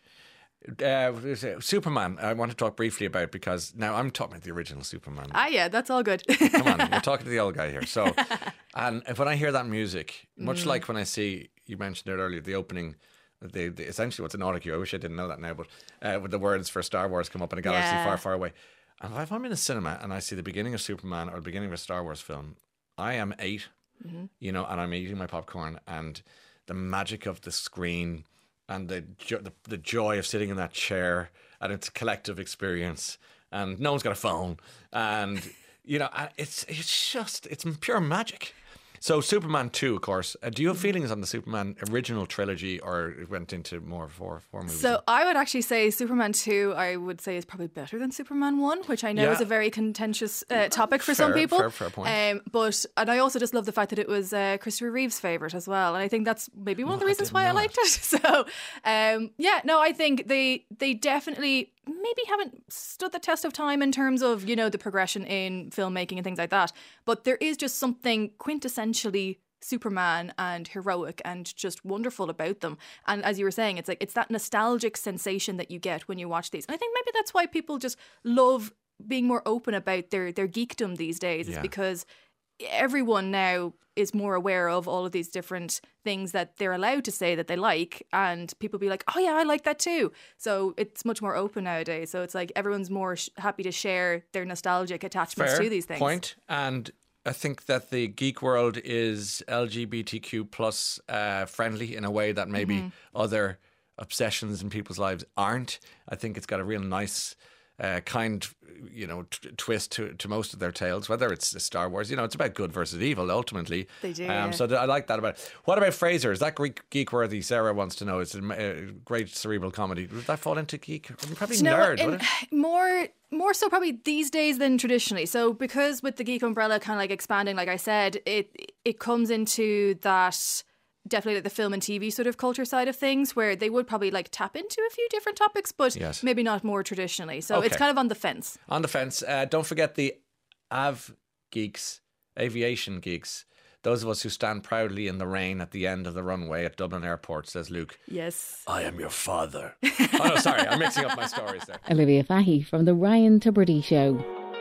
Uh, Superman, I want to talk briefly about because now I'm talking about the original Superman. Ah, yeah, that's all good. Come on, we're talking to the old guy here. So, and if when I hear that music, much Mm. like when I see, you mentioned it earlier, the opening, the, the essentially what's an autocue. I wish I didn't know that now, but uh, with the words for Star Wars come up in a galaxy Yeah. far, far away. And if I'm in a cinema and I see the beginning of Superman or the beginning of a Star Wars film, I am eight, Mhm. you know, and I'm eating my popcorn, and the magic of the screen and the, jo- the the joy of sitting in that chair, and it's a collective experience, and no one's got a phone, and you know, and it's it's just it's pure magic. So Superman two, of course. Uh, do you have feelings on the Superman original trilogy, or it went into more four four movies? So I would actually say Superman two, I would say, is probably better than Superman one, which I know Yeah. is a very contentious uh, topic for some Fair, people. fair, fair point. Um, but and I also just love the fact that it was uh, Christopher Reeve's favourite as well, and I think that's maybe one of the reasons why I liked it. So um, yeah, no, I think they they definitely maybe haven't stood the test of time in terms of, you know, the progression in filmmaking and things like that. But there is just something quintessentially Superman and heroic and just wonderful about them. And as you were saying, it's like it's that nostalgic sensation that you get when you watch these. And I think maybe that's why people just love being more open about their their geekdom these days. Yeah. Is because everyone now is more aware of all of these different things that they're allowed to say that they like, and people be like, oh yeah, I like that too. So it's much more open nowadays. So it's like everyone's more sh- happy to share their nostalgic attachments Fair to these things. point. And I think that the geek world is L G B T Q plus uh, friendly in a way that maybe Mm-hmm. other obsessions in people's lives aren't. I think it's got a real nice Uh, kind, you know, t- twist to, to most of their tales, whether it's Star Wars. You know, it's about good versus evil, ultimately. They do, Um, yeah. so th- I like that about it. What about Frasier? Is that Greek geek-worthy? Sarah wants to know. It's a, a great cerebral comedy. Would that fall into geek? Probably Do you know what? nerd, In- would it? More, more so probably these days than traditionally. So because with the geek umbrella kind of like expanding, like I said, it it comes into that definitely like the film and T V sort of culture side of things, where they would probably like tap into a few different topics, but Yes. maybe not more traditionally. So Okay. it's kind of on the fence. On the fence. Uh, don't forget the A V geeks, aviation geeks. Those of us who stand proudly in the rain at the end of the runway at Dublin Airport, says Luke. Yes. I am your father. Oh, no, sorry. I'm mixing up my stories there. Olivia Fahey from the Ryan Tubridy Show.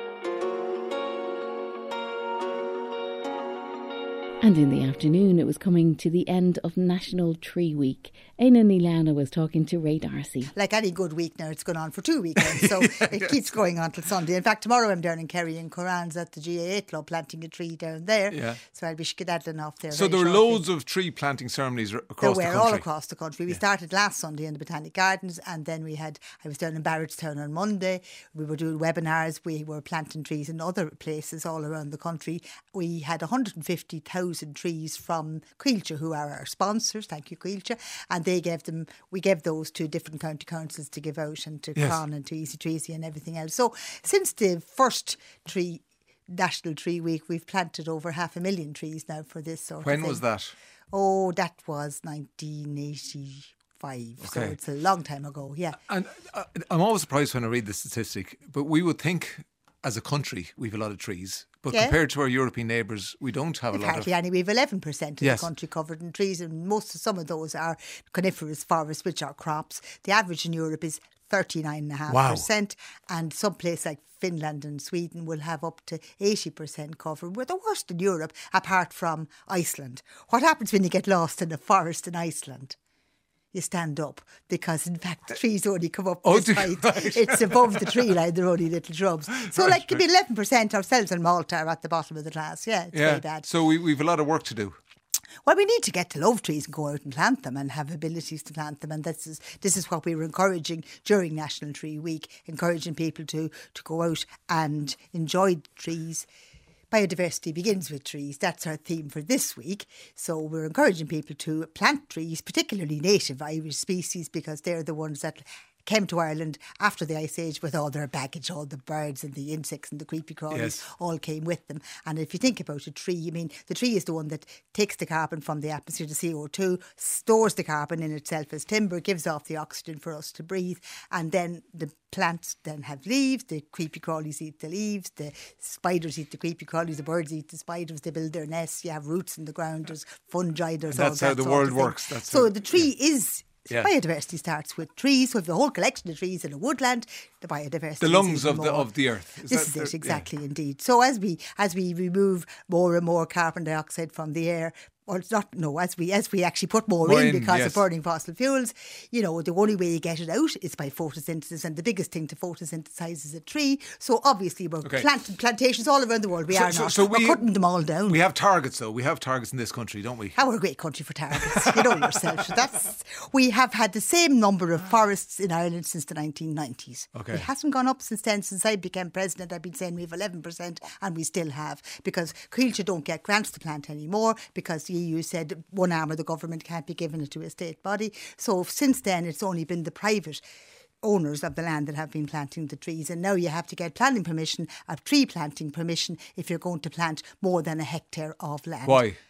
And in the afternoon, it was coming to the end of National Tree Week. Éanna Níl was talking to Ray Darcy. Like any good week now, it's gone on for two weekends, so it keeps going on till Sunday. In fact, tomorrow I'm down in Kerry in Corrans at the G A A Club planting a tree down there. Yeah. So I'll be skedaddling off there. So very there were shortly. loads of tree planting ceremonies r- There across were the country. all across the country. We started last Sunday in the Botanic Gardens, and then we had, I was down in Barrettstown on Monday. We were doing webinars. We were planting trees in other places all around the country. We had one hundred fifty thousand trees from Quilcha, who are our sponsors. Thank you, Quilcha. And they gave them, we gave those to different county councils to give out, and to Yes. Cron and to Easy Treesy and everything else. So since the first tree National Tree Week, we've planted over half a million trees now for this sort of When thing. was that? Oh, that was nineteen eighty-five. So Okay. it's a long time ago, yeah. And uh, I'm always surprised when I read the statistic, but we would think as a country we've a lot of trees, but Yeah. compared to our European neighbours, we don't have a We've lot hardly of. any. We have eleven percent of Yes. the country covered in trees, and most of some of those are coniferous forests, which are crops. The average in Europe is thirty-nine point five percent, and some place like Finland and Sweden will have up to eighty percent cover. We're the worst in Europe, apart from Iceland. What happens when you get lost in a forest in Iceland? You stand up, because in fact the trees only come up Oh, this height. right. It's above the tree line, they're only little shrubs. So Right, like it could be right. eleven percent ourselves in Malta are at the bottom of the class. Yeah, it's Yeah, very bad. so we, we've a lot of work to do. Well, we need to get to love trees and go out and plant them and have abilities to plant them. And this is this is what we were encouraging during National Tree Week, encouraging people to, to go out and enjoy trees. Biodiversity begins with trees. That's our theme for this week. So we're encouraging people to plant trees, particularly native Irish species, because they're the ones that came to Ireland after the Ice Age with all their baggage, all the birds and the insects and the creepy crawlies Yes. all came with them. And if you think about a tree, I mean, the tree is the one that takes the carbon from the atmosphere, the C O two, stores the carbon in itself as timber, gives off the oxygen for us to breathe, and then the plants then have leaves, the creepy crawlies eat the leaves, the spiders eat the creepy crawlies, the birds eat the spiders, they build their nests, you have roots in the ground, there's fungi, there's And all that's that how the sort world of thing. works. That's so how- the tree is... Yeah. Biodiversity starts with trees. So if the whole collection of trees in a woodland, the biodiversity The is lungs even of the more. of the earth. This that is the- it, exactly, indeed. So as we as we remove more and more carbon dioxide from the air, or it's not no, as we as we actually put more, More in, in, because yes. of burning fossil fuels, you know, the only way you get it out is by photosynthesis, and the biggest thing to photosynthesize is a tree. So obviously we're Okay. planting plantations all around the world. We So- are so- not. so we're we- cutting them all down. We have targets, though. We have targets in this country, don't we? Our great country for targets, you know yourself. That's we have had the same number of forests in Ireland since the nineteen nineties. Okay. It hasn't gone up since then. Since I became president, I've been saying we have eleven percent, and we still have, because Quilcha don't get grants to plant anymore, because the E U said one arm of the government can't be given it to a state body. So since then, it's only been the private owners of the land that have been planting the trees, and now you have to get planning permission, of tree planting permission, if you're going to plant more than a hectare of land. Why?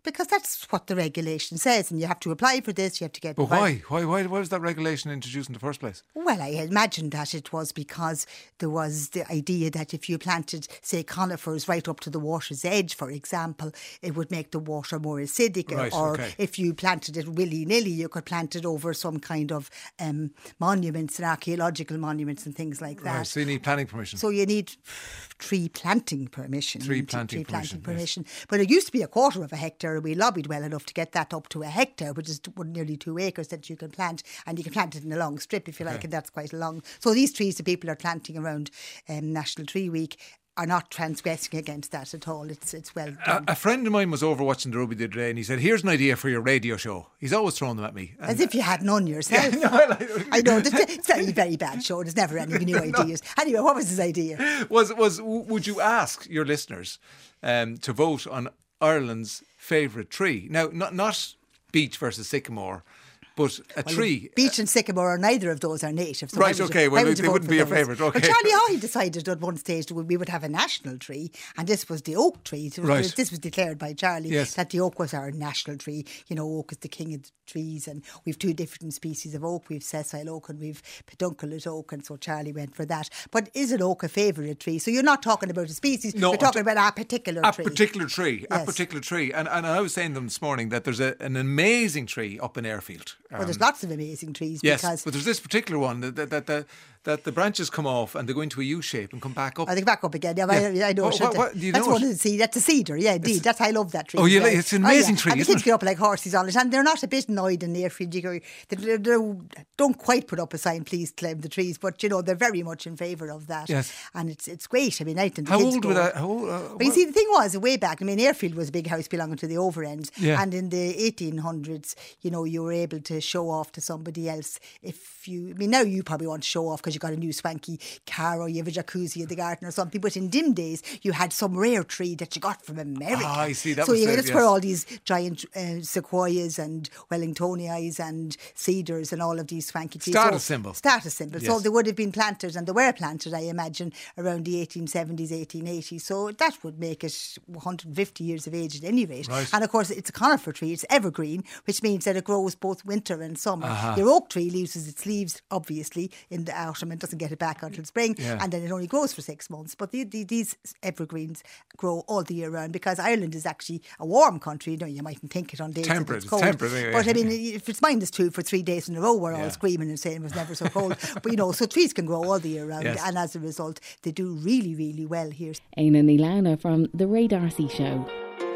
because that's what the regulation says, and you have to apply for this, you have to get... But why? why? Why why was that regulation introduced in the first place? Well, I imagine that it was because there was the idea that if you planted, say, conifers right up to the water's edge, for example, it would make the water more acidic. Right, or okay. if you planted it willy-nilly, you could plant it over some kind of um, monuments and archaeological monuments and things like that. Right, so you need planning permission. So you need tree planting permission. Tree planting tree planting permission, permission. Yes. But it used to be a quarter of a hectare, and we lobbied well enough to get that up to a hectare, which is nearly two acres that you can plant, and you can plant it in a long strip if you like, okay. and that's quite a long. So these trees that people are planting around um, National Tree Week are not transgressing against that at all. It's it's well done. A, a friend of mine was over watching the rugby the other day, and he said, "Here's an idea for your radio show." He's always throwing them at me. And as if you had none yourself. Yeah, no, like, I know, it's a very, very bad show. There's never any new ideas. No. Anyway, what was his idea? Was was Would you ask your listeners um, to vote on Ireland's favourite tree? Now, not not beech versus sycamore, but a well, tree. Beech and sycamore, or neither of those are native. So right, okay, you, well, would they wouldn't be your favourite. Okay. But Charlie Haughey decided at one stage that we would have a national tree, and this was the oak tree. So right. This was declared by Charlie, yes. that the oak was our national tree. You know, oak is the king of the trees, and we've two different species of oak. We've sessile oak and we've pedunculate oak, and so Charlie went for that. But is an oak a favourite tree? So you're not talking about a species, no, you're talking about a particular a tree. A particular tree, yes. a particular tree. And, and I was saying to them this morning that there's a, an amazing tree up in Airfield. Um, well, there's lots of amazing trees. Yes, because but there's this particular one that that, that, that that the branches come off and they go into a U shape and come back up. I think back up again. Yeah, yeah. I, I know. What, what, what, do you that's know one it? of the seed. That's a cedar. Yeah, indeed. It's, that's I love that tree. Oh, you well. like, it's an amazing oh, yeah. tree. And the isn't kids it? get up like horses on it, and they're not a bit annoyed in the Airfield. You go, they, they don't quite put up a sign, "Please claim the trees," but you know they're very much in favour of that. Yes, and it's it's great. I mean, I think the how kids old go, were that? How old, uh, but you see, the thing was way back. I mean, Airfield was a big house belonging to the Overends, yeah. and in the eighteen hundreds, you know, you were able to show off to somebody else if you. I mean, now you probably want to show off because you got a new swanky car or you have a jacuzzi in the garden or something. But in dim days, you had some rare tree that you got from America. Ah, I see. That so was you, the, that's yes. where all these giant uh, sequoias and Wellingtonias and cedars and all of these swanky trees. Status so, symbol. Status symbol. Yes. So they would have been planted, and they were planted, I imagine, around the eighteen seventies, eighteen eighties. So that would make it one hundred fifty years of age at any rate. Right. And of course, it's a conifer tree. It's evergreen, which means that it grows both winter and summer. Uh-huh. Your oak tree loses its leaves, obviously, in the autumn and doesn't get it back until spring, yeah. and then it only grows for six months. But the, the, these evergreens grow all the year round because Ireland is actually a warm country. You know, you mightn't think it on days temperate, it's cold. it's temperate. Anyway. But I mean, if it's minus two for three days in a row, we're yeah. all screaming and saying it was never so cold. But you know, so trees can grow all the year round, yes. and as a result, they do really, really well here. Éanna Ní Lamhna from The Ray D'Arcy Show.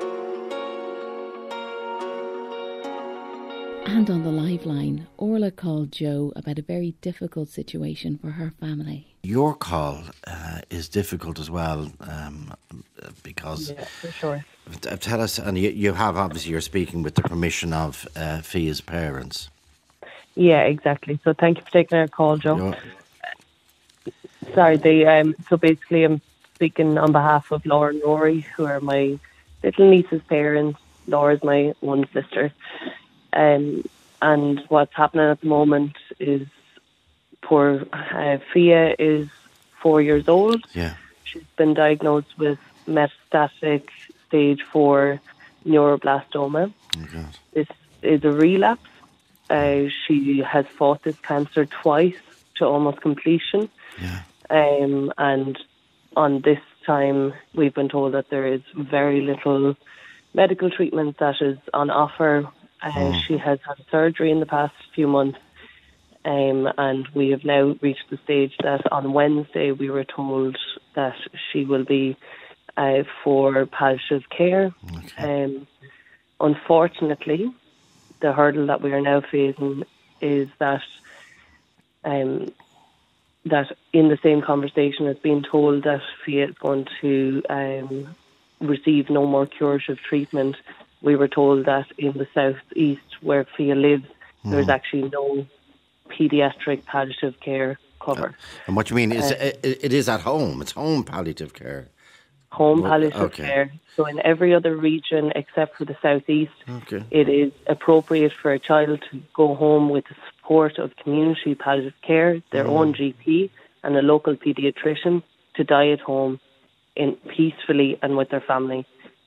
And on the live line, Orla called Joe about a very difficult situation for her family. Your call uh, is difficult as well um, because... Yeah, for sure. Tell us, and you, you have obviously, you're speaking with the permission of uh, Fia's parents. Yeah, exactly. So thank you for taking our call, Joe. You're... Sorry, they, um, so basically I'm speaking on behalf of Laura and Rory, who are my little niece's parents. Laura's my one sister. Um, and what's happening at the moment is poor uh, Fia is four years old. Yeah. She's been diagnosed with metastatic stage four neuroblastoma. Oh, God. This is a relapse. Uh, she has fought this cancer twice to almost completion. Yeah. Um, and on this time, we've been told that there is very little medical treatment that is on offer. Uh, oh. She has had surgery in the past few months, um, and we have now reached the stage that on Wednesday we were told that she will be uh, for palliative care. Okay. Um, unfortunately, the hurdle that we are now facing is that um, that in the same conversation as being told that Fia is going to um, receive no more curative treatment, we were told that in the southeast where Fia lives, mm. there's actually no paediatric palliative care cover. And what you mean is uh, it, it is at home. It's home palliative care. Home palliative okay. care. So in every other region except for the southeast, okay. it is appropriate for a child to go home with the support of community palliative care, their mm. own G P and a local paediatrician, to die at home in peacefully and with their family.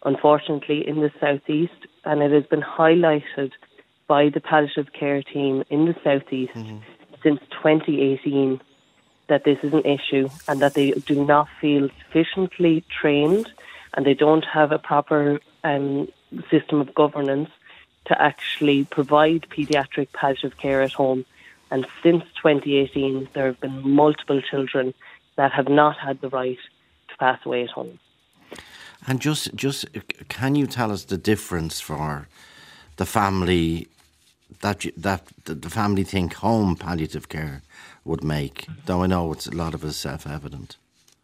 Unfortunately, in the southeast, and it has been highlighted by the palliative care team in the southeast mm-hmm. since twenty eighteen, that this is an issue and that they do not feel sufficiently trained and they don't have a proper um, system of governance to actually provide paediatric palliative care at home. And since twenty eighteen, there have been multiple children that have not had the right to pass away at home. And just, just can you tell us the difference for the family that you, that the family think home palliative care would make? Though I know it's a lot of it is self-evident.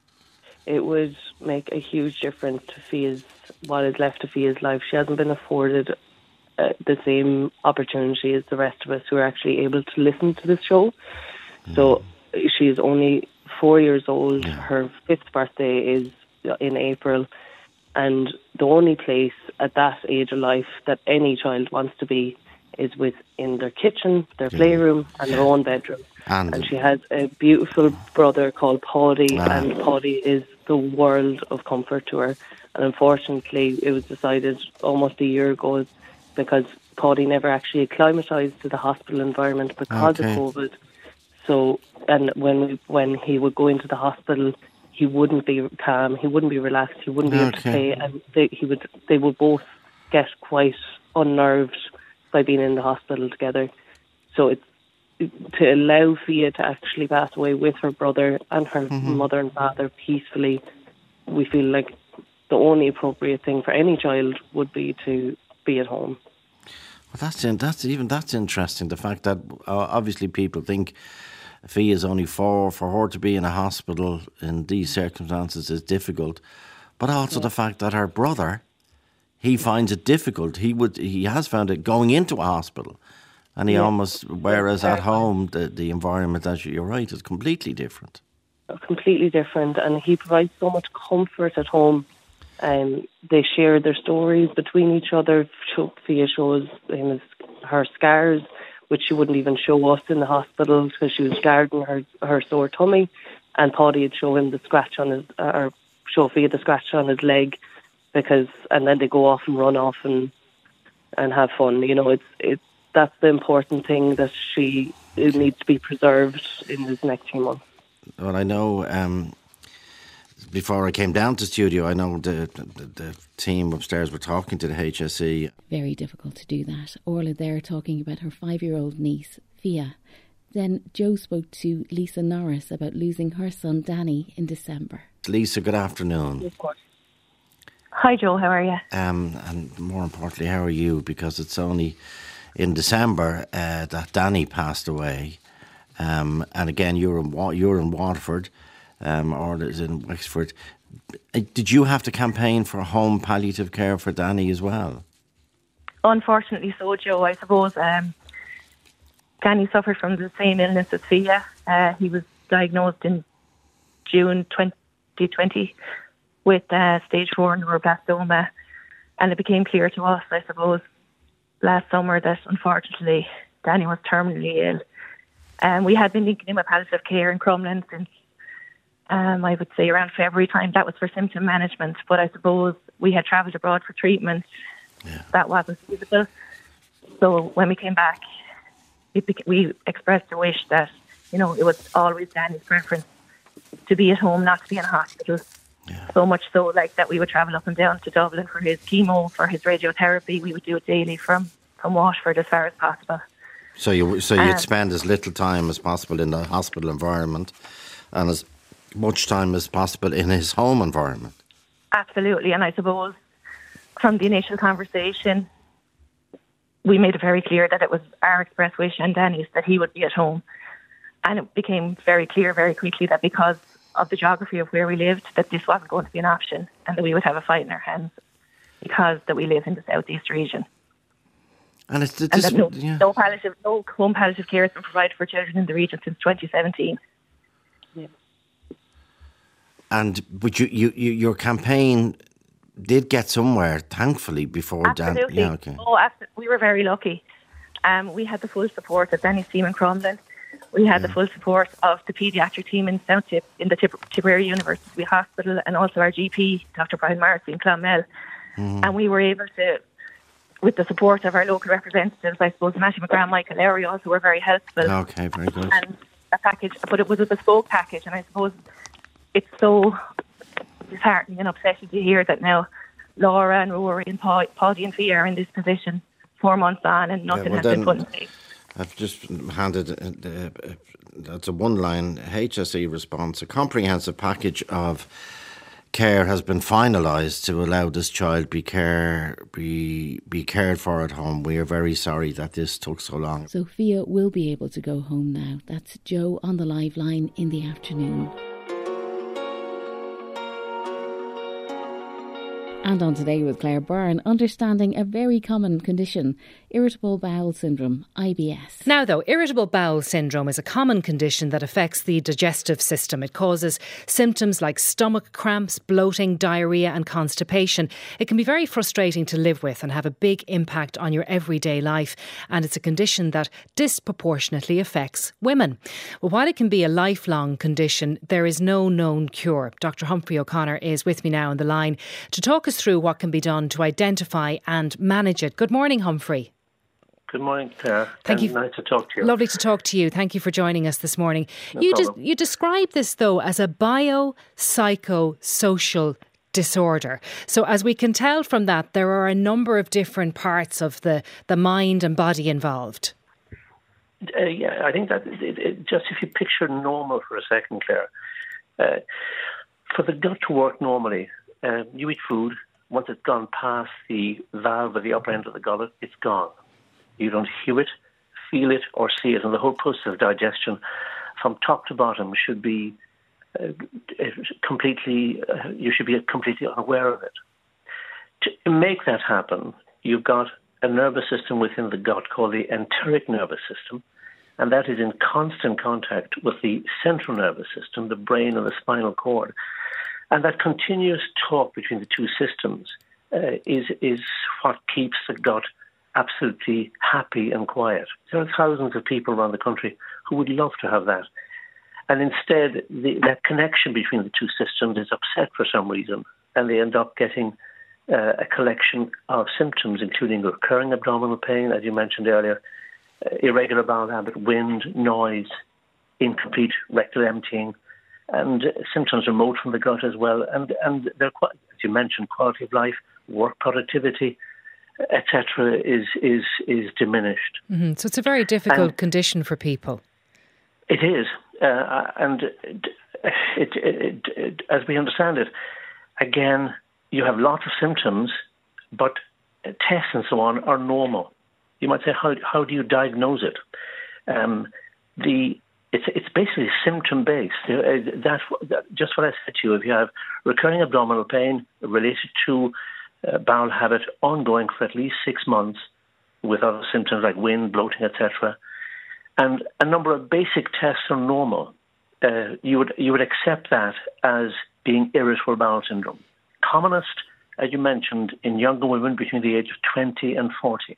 It would make a huge difference to Fia's, what is left of Fia's life. She hasn't been afforded uh, the same opportunity as the rest of us who are actually able to listen to this show. Mm. So she is only four years old. Yeah. Her fifth birthday is in April. And the only place at that age of life that any child wants to be is within their kitchen, their playroom, and their own bedroom. And, and she has a beautiful brother called Paddy, wow. and Paddy is the world of comfort to her. And unfortunately, it was decided almost a year ago because Paddy never actually acclimatised to the hospital environment because okay. of COVID. So, and when we, when he would go into the hospital, he wouldn't be calm, he wouldn't be relaxed, he wouldn't be okay. able to play, and they, he would, they would both get quite unnerved by being in the hospital together. So it's to allow Fia to actually pass away with her brother and her mm-hmm. mother and father peacefully, we feel like the only appropriate thing for any child would be to be at home. Well, that's in, that's even that's interesting. The fact that uh, obviously people think Fia is only four, for her to be in a hospital in these circumstances is difficult, but also yeah. the fact that her brother, he finds it difficult. He would he has found it going into a hospital. And he yeah. almost, whereas at home, the, the environment, as you're right, is completely different. Completely different. And he provides so much comfort at home. Um, they share their stories between each other. Fia shows him his, her scars, which she wouldn't even show us in the hospital because she was guarding her, her sore tummy. And Paddy would show him the scratch on his, or show Fia the scratch on his leg, because, and then they go off and run off and and have fun. You know, it's it's. That's the important thing, that she it needs to be preserved in this next few months. Well, I know um, before I came down to studio, I know the, the, the team upstairs were talking to the H S E. Very difficult to do that. Orla there talking about her five-year-old niece, Fia. Then Joe spoke to Lisa Norris about losing her son, Danny, in December. Lisa, good afternoon. Of course. Hi, Joe. How are you? Um, and more importantly, how are you? Because it's only in December uh, that Danny passed away, um, and again you're in Wa- you're in Waterford, um, or is in Wexford. Did you have to campaign for home palliative care for Danny as well? Unfortunately, so, Joe. I suppose um, Danny suffered from the same illness as Fia. Uh, he was diagnosed in June twenty twenty with uh, stage four neuroblastoma, and it became clear to us, I suppose, last summer that unfortunately Danny was terminally ill. And um, we had been linking him with palliative care in Crumlin since um, I would say around February time. That was for symptom management, but I suppose we had travelled abroad for treatment. Yeah. That wasn't feasible. So when we came back, it beca- we expressed a wish that, you know, it was always Danny's preference to be at home, not to be in a hospital. Yeah. So much so, like, that we would travel up and down to Dublin for his chemo, for his radiotherapy. We would do it daily from, from Waterford as far as possible. So you so you'd Um, spend as little time as possible in the hospital environment, and as much time as possible in his home environment. Absolutely, and I suppose from the initial conversation, we made it very clear that it was our express wish and Danny's that he would be at home. And it became very clear very quickly that because of the geography of where we lived, that this wasn't going to be an option, and that we would have a fight in our hands because that we live in the southeast region. And it's And this, that no, yeah. no palliative, no home palliative care has been provided for children in the region since twenty seventeen. Yeah. And but you, you, you your campaign did get somewhere, thankfully, before Dan. Absolutely. Yeah, okay. Oh, absolutely. We were very lucky. Um, we had the full support of Danny's team in Crumlin. We had yeah. the full support of the paediatric team in South Tip, in the Tip- Tipperary University Hospital, and also our G P, Doctor Brian Marcy in Clonmel. Mm. And we were able to, with the support of our local representatives, I suppose, Matthew McGrath, Michael Arios, who were very helpful. Okay, very good. And a package, but it was a bespoke package, and I suppose it's so disheartening and upsetting to hear that now Laura and Rory and Paul, Paddy and Fia are in this position four months on and nothing yeah, well has been put in place. I've just handed, uh, uh, that's a one-line H S E response. A comprehensive package of care has been finalised to allow this child be care be be cared for at home. We are very sorry that this took so long. Sophia will be able to go home now. That's Joe on the live line in the afternoon. And on Today with Claire Byrne, understanding a very common condition, irritable bowel syndrome, I B S. Now though, irritable bowel syndrome is a common condition that affects the digestive system. It causes symptoms like stomach cramps, bloating, diarrhoea and constipation. It can be very frustrating to live with and have a big impact on your everyday life. And it's a condition that disproportionately affects women. Well, while it can be a lifelong condition, there is no known cure. Doctor Humphrey O'Connor is with me now on the line to talk us through what can be done to identify and manage it. Good morning, Humphrey. Good morning, Claire. Thank you. Nice to talk to you. Lovely to talk to you. Thank you for joining us this morning. No you problem. des- you describe this, though, as a biopsychosocial disorder. So as we can tell from that, there are a number of different parts of the, the mind and body involved. Uh, yeah, I think that it, it, just if you picture normal for a second, Claire, uh, for the gut to work normally, uh, you eat food. Once it's gone past the valve at the upper end of the gullet, it's gone. You don't hear it, feel it, or see it. And the whole process of digestion, from top to bottom, should be uh, completely. Uh, you should be completely unaware of it. To make that happen, you've got a nervous system within the gut called the enteric nervous system, and that is in constant contact with the central nervous system, the brain and the spinal cord. And that continuous talk between the two systems uh, is is what keeps the gut absolutely happy and quiet. There are thousands of people around the country who would love to have that. And instead, the, that connection between the two systems is upset for some reason, and they end up getting uh, a collection of symptoms, including recurring abdominal pain, as you mentioned earlier, uh, irregular bowel habit, wind, noise, incomplete rectal emptying, and symptoms remote from the gut as well. And and they're quite, as you mentioned, quality of life, work productivity, et cetera, is is is diminished. Mm-hmm. So it's a very difficult and condition for people. It is, uh, and it, it, it, it, as we understand it, again, you have lots of symptoms, but tests and so on are normal. You might say, how how do you diagnose it? Um, the It's it's basically symptom based. That's that, just what I said to you. If you have recurring abdominal pain related to uh, bowel habit ongoing for at least six months, with other symptoms like wind, bloating, et cetera, and a number of basic tests are normal, uh, you would you would accept that as being irritable bowel syndrome. Commonest, as you mentioned, in younger women between the age of twenty and forty.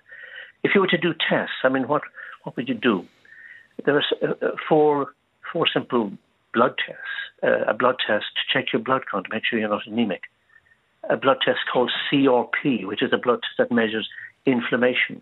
If you were to do tests, I mean, what what would you do? There are uh, four four simple blood tests. Uh, a blood test to check your blood count to make sure you're not anemic. A blood test called C R P, which is a blood test that measures inflammation.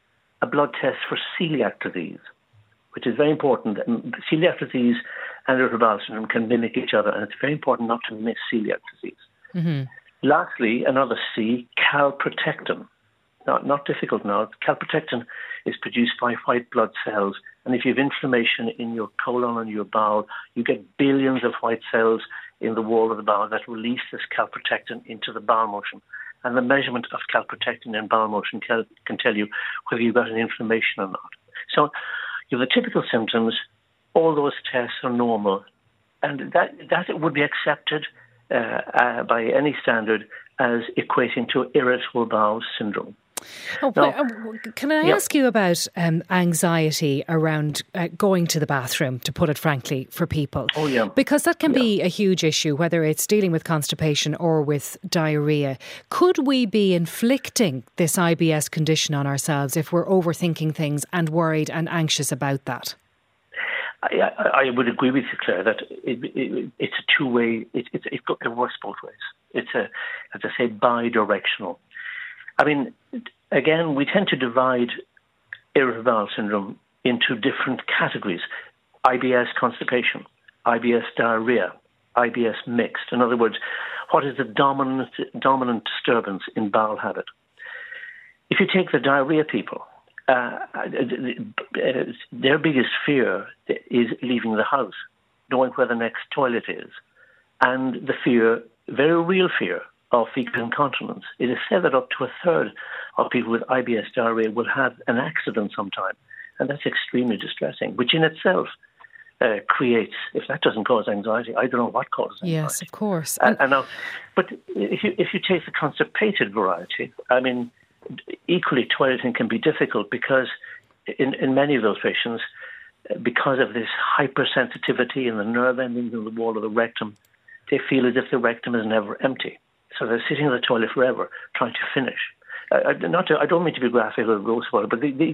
A blood test for celiac disease, which is very important. And celiac disease and irritable bowel syndrome can mimic each other, and it's very important not to miss celiac disease. Mm-hmm. Lastly, another C, calprotectin. Not, not difficult now. Calprotectin is produced by white blood cells, and if you have inflammation in your colon and your bowel, you get billions of white cells in the wall of the bowel that release this calprotectin into the bowel motion. And the measurement of calprotectin in bowel motion can, can tell you whether you've got an inflammation or not. So you have the typical symptoms. All those tests are normal, and that that would be accepted uh, uh, by any standard as equating to irritable bowel syndrome. Oh, now, but, can I yeah. ask you about um, anxiety around uh, going to the bathroom, to put it frankly, for people? Oh, yeah. Because that can yeah. be a huge issue, whether it's dealing with constipation or with diarrhoea. Could we be inflicting this I B S condition on ourselves if we're overthinking things and worried and anxious about that? I, I, I would agree with you, Claire, that it, it, it's a two-way, it, it, it, it works both ways. It's a, as I say, bi-directional. I mean, again, we tend to divide irritable bowel syndrome into different categories. I B S constipation, I B S diarrhea, I B S mixed. In other words, what is the dominant dominant disturbance in bowel habit? If you take the diarrhea people, uh, their biggest fear is leaving the house, knowing where the next toilet is, and the fear, very real fear, of fecal incontinence. It is said that up to a third of people with I B S diarrhea will have an accident sometime, and that's extremely distressing, which in itself uh, creates, if that doesn't cause anxiety, I don't know what causes anxiety. Yes, of course. And, and now, but if you, if you take the constipated variety, I mean, equally toileting can be difficult because in, in many of those patients, because of this hypersensitivity in the nerve endings in the wall of the rectum, they feel as if the rectum is never empty. So they're sitting in the toilet forever trying to finish. Uh, not to, I don't mean to be graphic or gross about it, but these,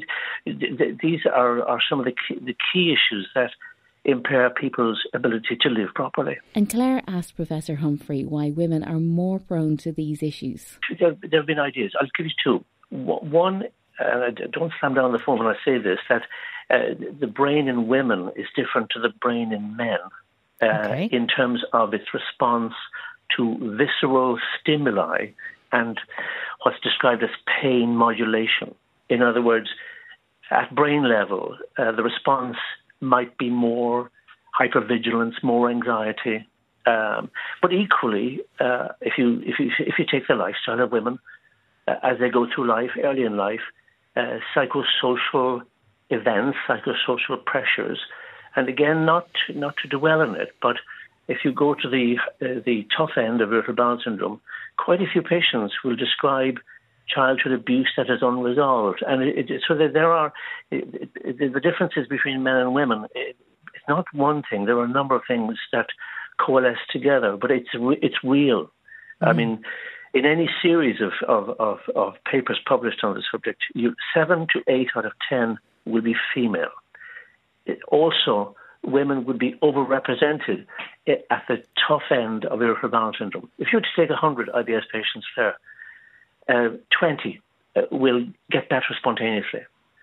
these are, are some of the key, the key issues that impair people's ability to live properly. And Claire asked Professor Humphrey why women are more prone to these issues. There, there have been ideas. I'll give you two. One, uh, don't slam down the phone when I say this, that uh, the brain in women is different to the brain in men uh, okay. in terms of its response to visceral stimuli and what's described as pain modulation. In other words, at brain level, uh, the response might be more hypervigilance, more anxiety. Um, but equally, uh, if you if you if you take the lifestyle of women uh, as they go through life, early in life, uh, psychosocial events, psychosocial pressures, and again, not not to dwell on it, but if you go to the uh, the tough end of irritable bowel syndrome, quite a few patients will describe childhood abuse that is unresolved. And it, it, so that there are, it, it, the differences between men and women, it, it's not one thing. There are a number of things that coalesce together, but it's it's real. Mm-hmm. I mean, in any series of, of, of, of papers published on the subject, you, seven to eight out of ten will be female. It also, women would be overrepresented at the tough end of irritable bowel syndrome. If you were to take one hundred I B S patients there, uh, twenty uh, will get better spontaneously.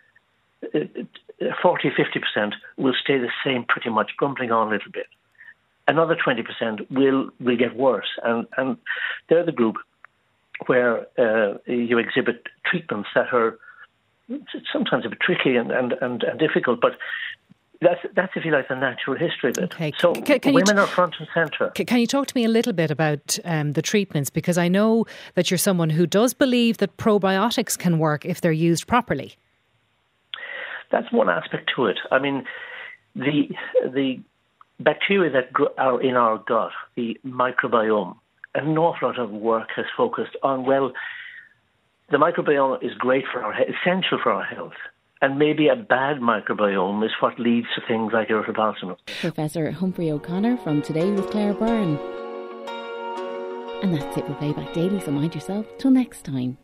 Uh, forty, fifty percent will stay the same pretty much, grumbling on a little bit. Another twenty percent will, will get worse. And, and they're the group where uh, you exhibit treatments that are sometimes a bit tricky and, and, and, and difficult, but That's, that's, if you like, the natural history of it. Okay. So can, can women t- are front and centre. Can, can you talk to me a little bit about um, the treatments? Because I know that you're someone who does believe that probiotics can work if they're used properly. That's one aspect to it. I mean, the the bacteria that are in our gut, the microbiome, an awful lot of work has focused on, well, the microbiome is great for our essential for our health. And maybe a bad microbiome is what leads to things like irritable bowel syndrome. Professor Humphrey O'Connor from Today with Claire Byrne. And that's it for Playback Daily, so mind yourself. Till next time.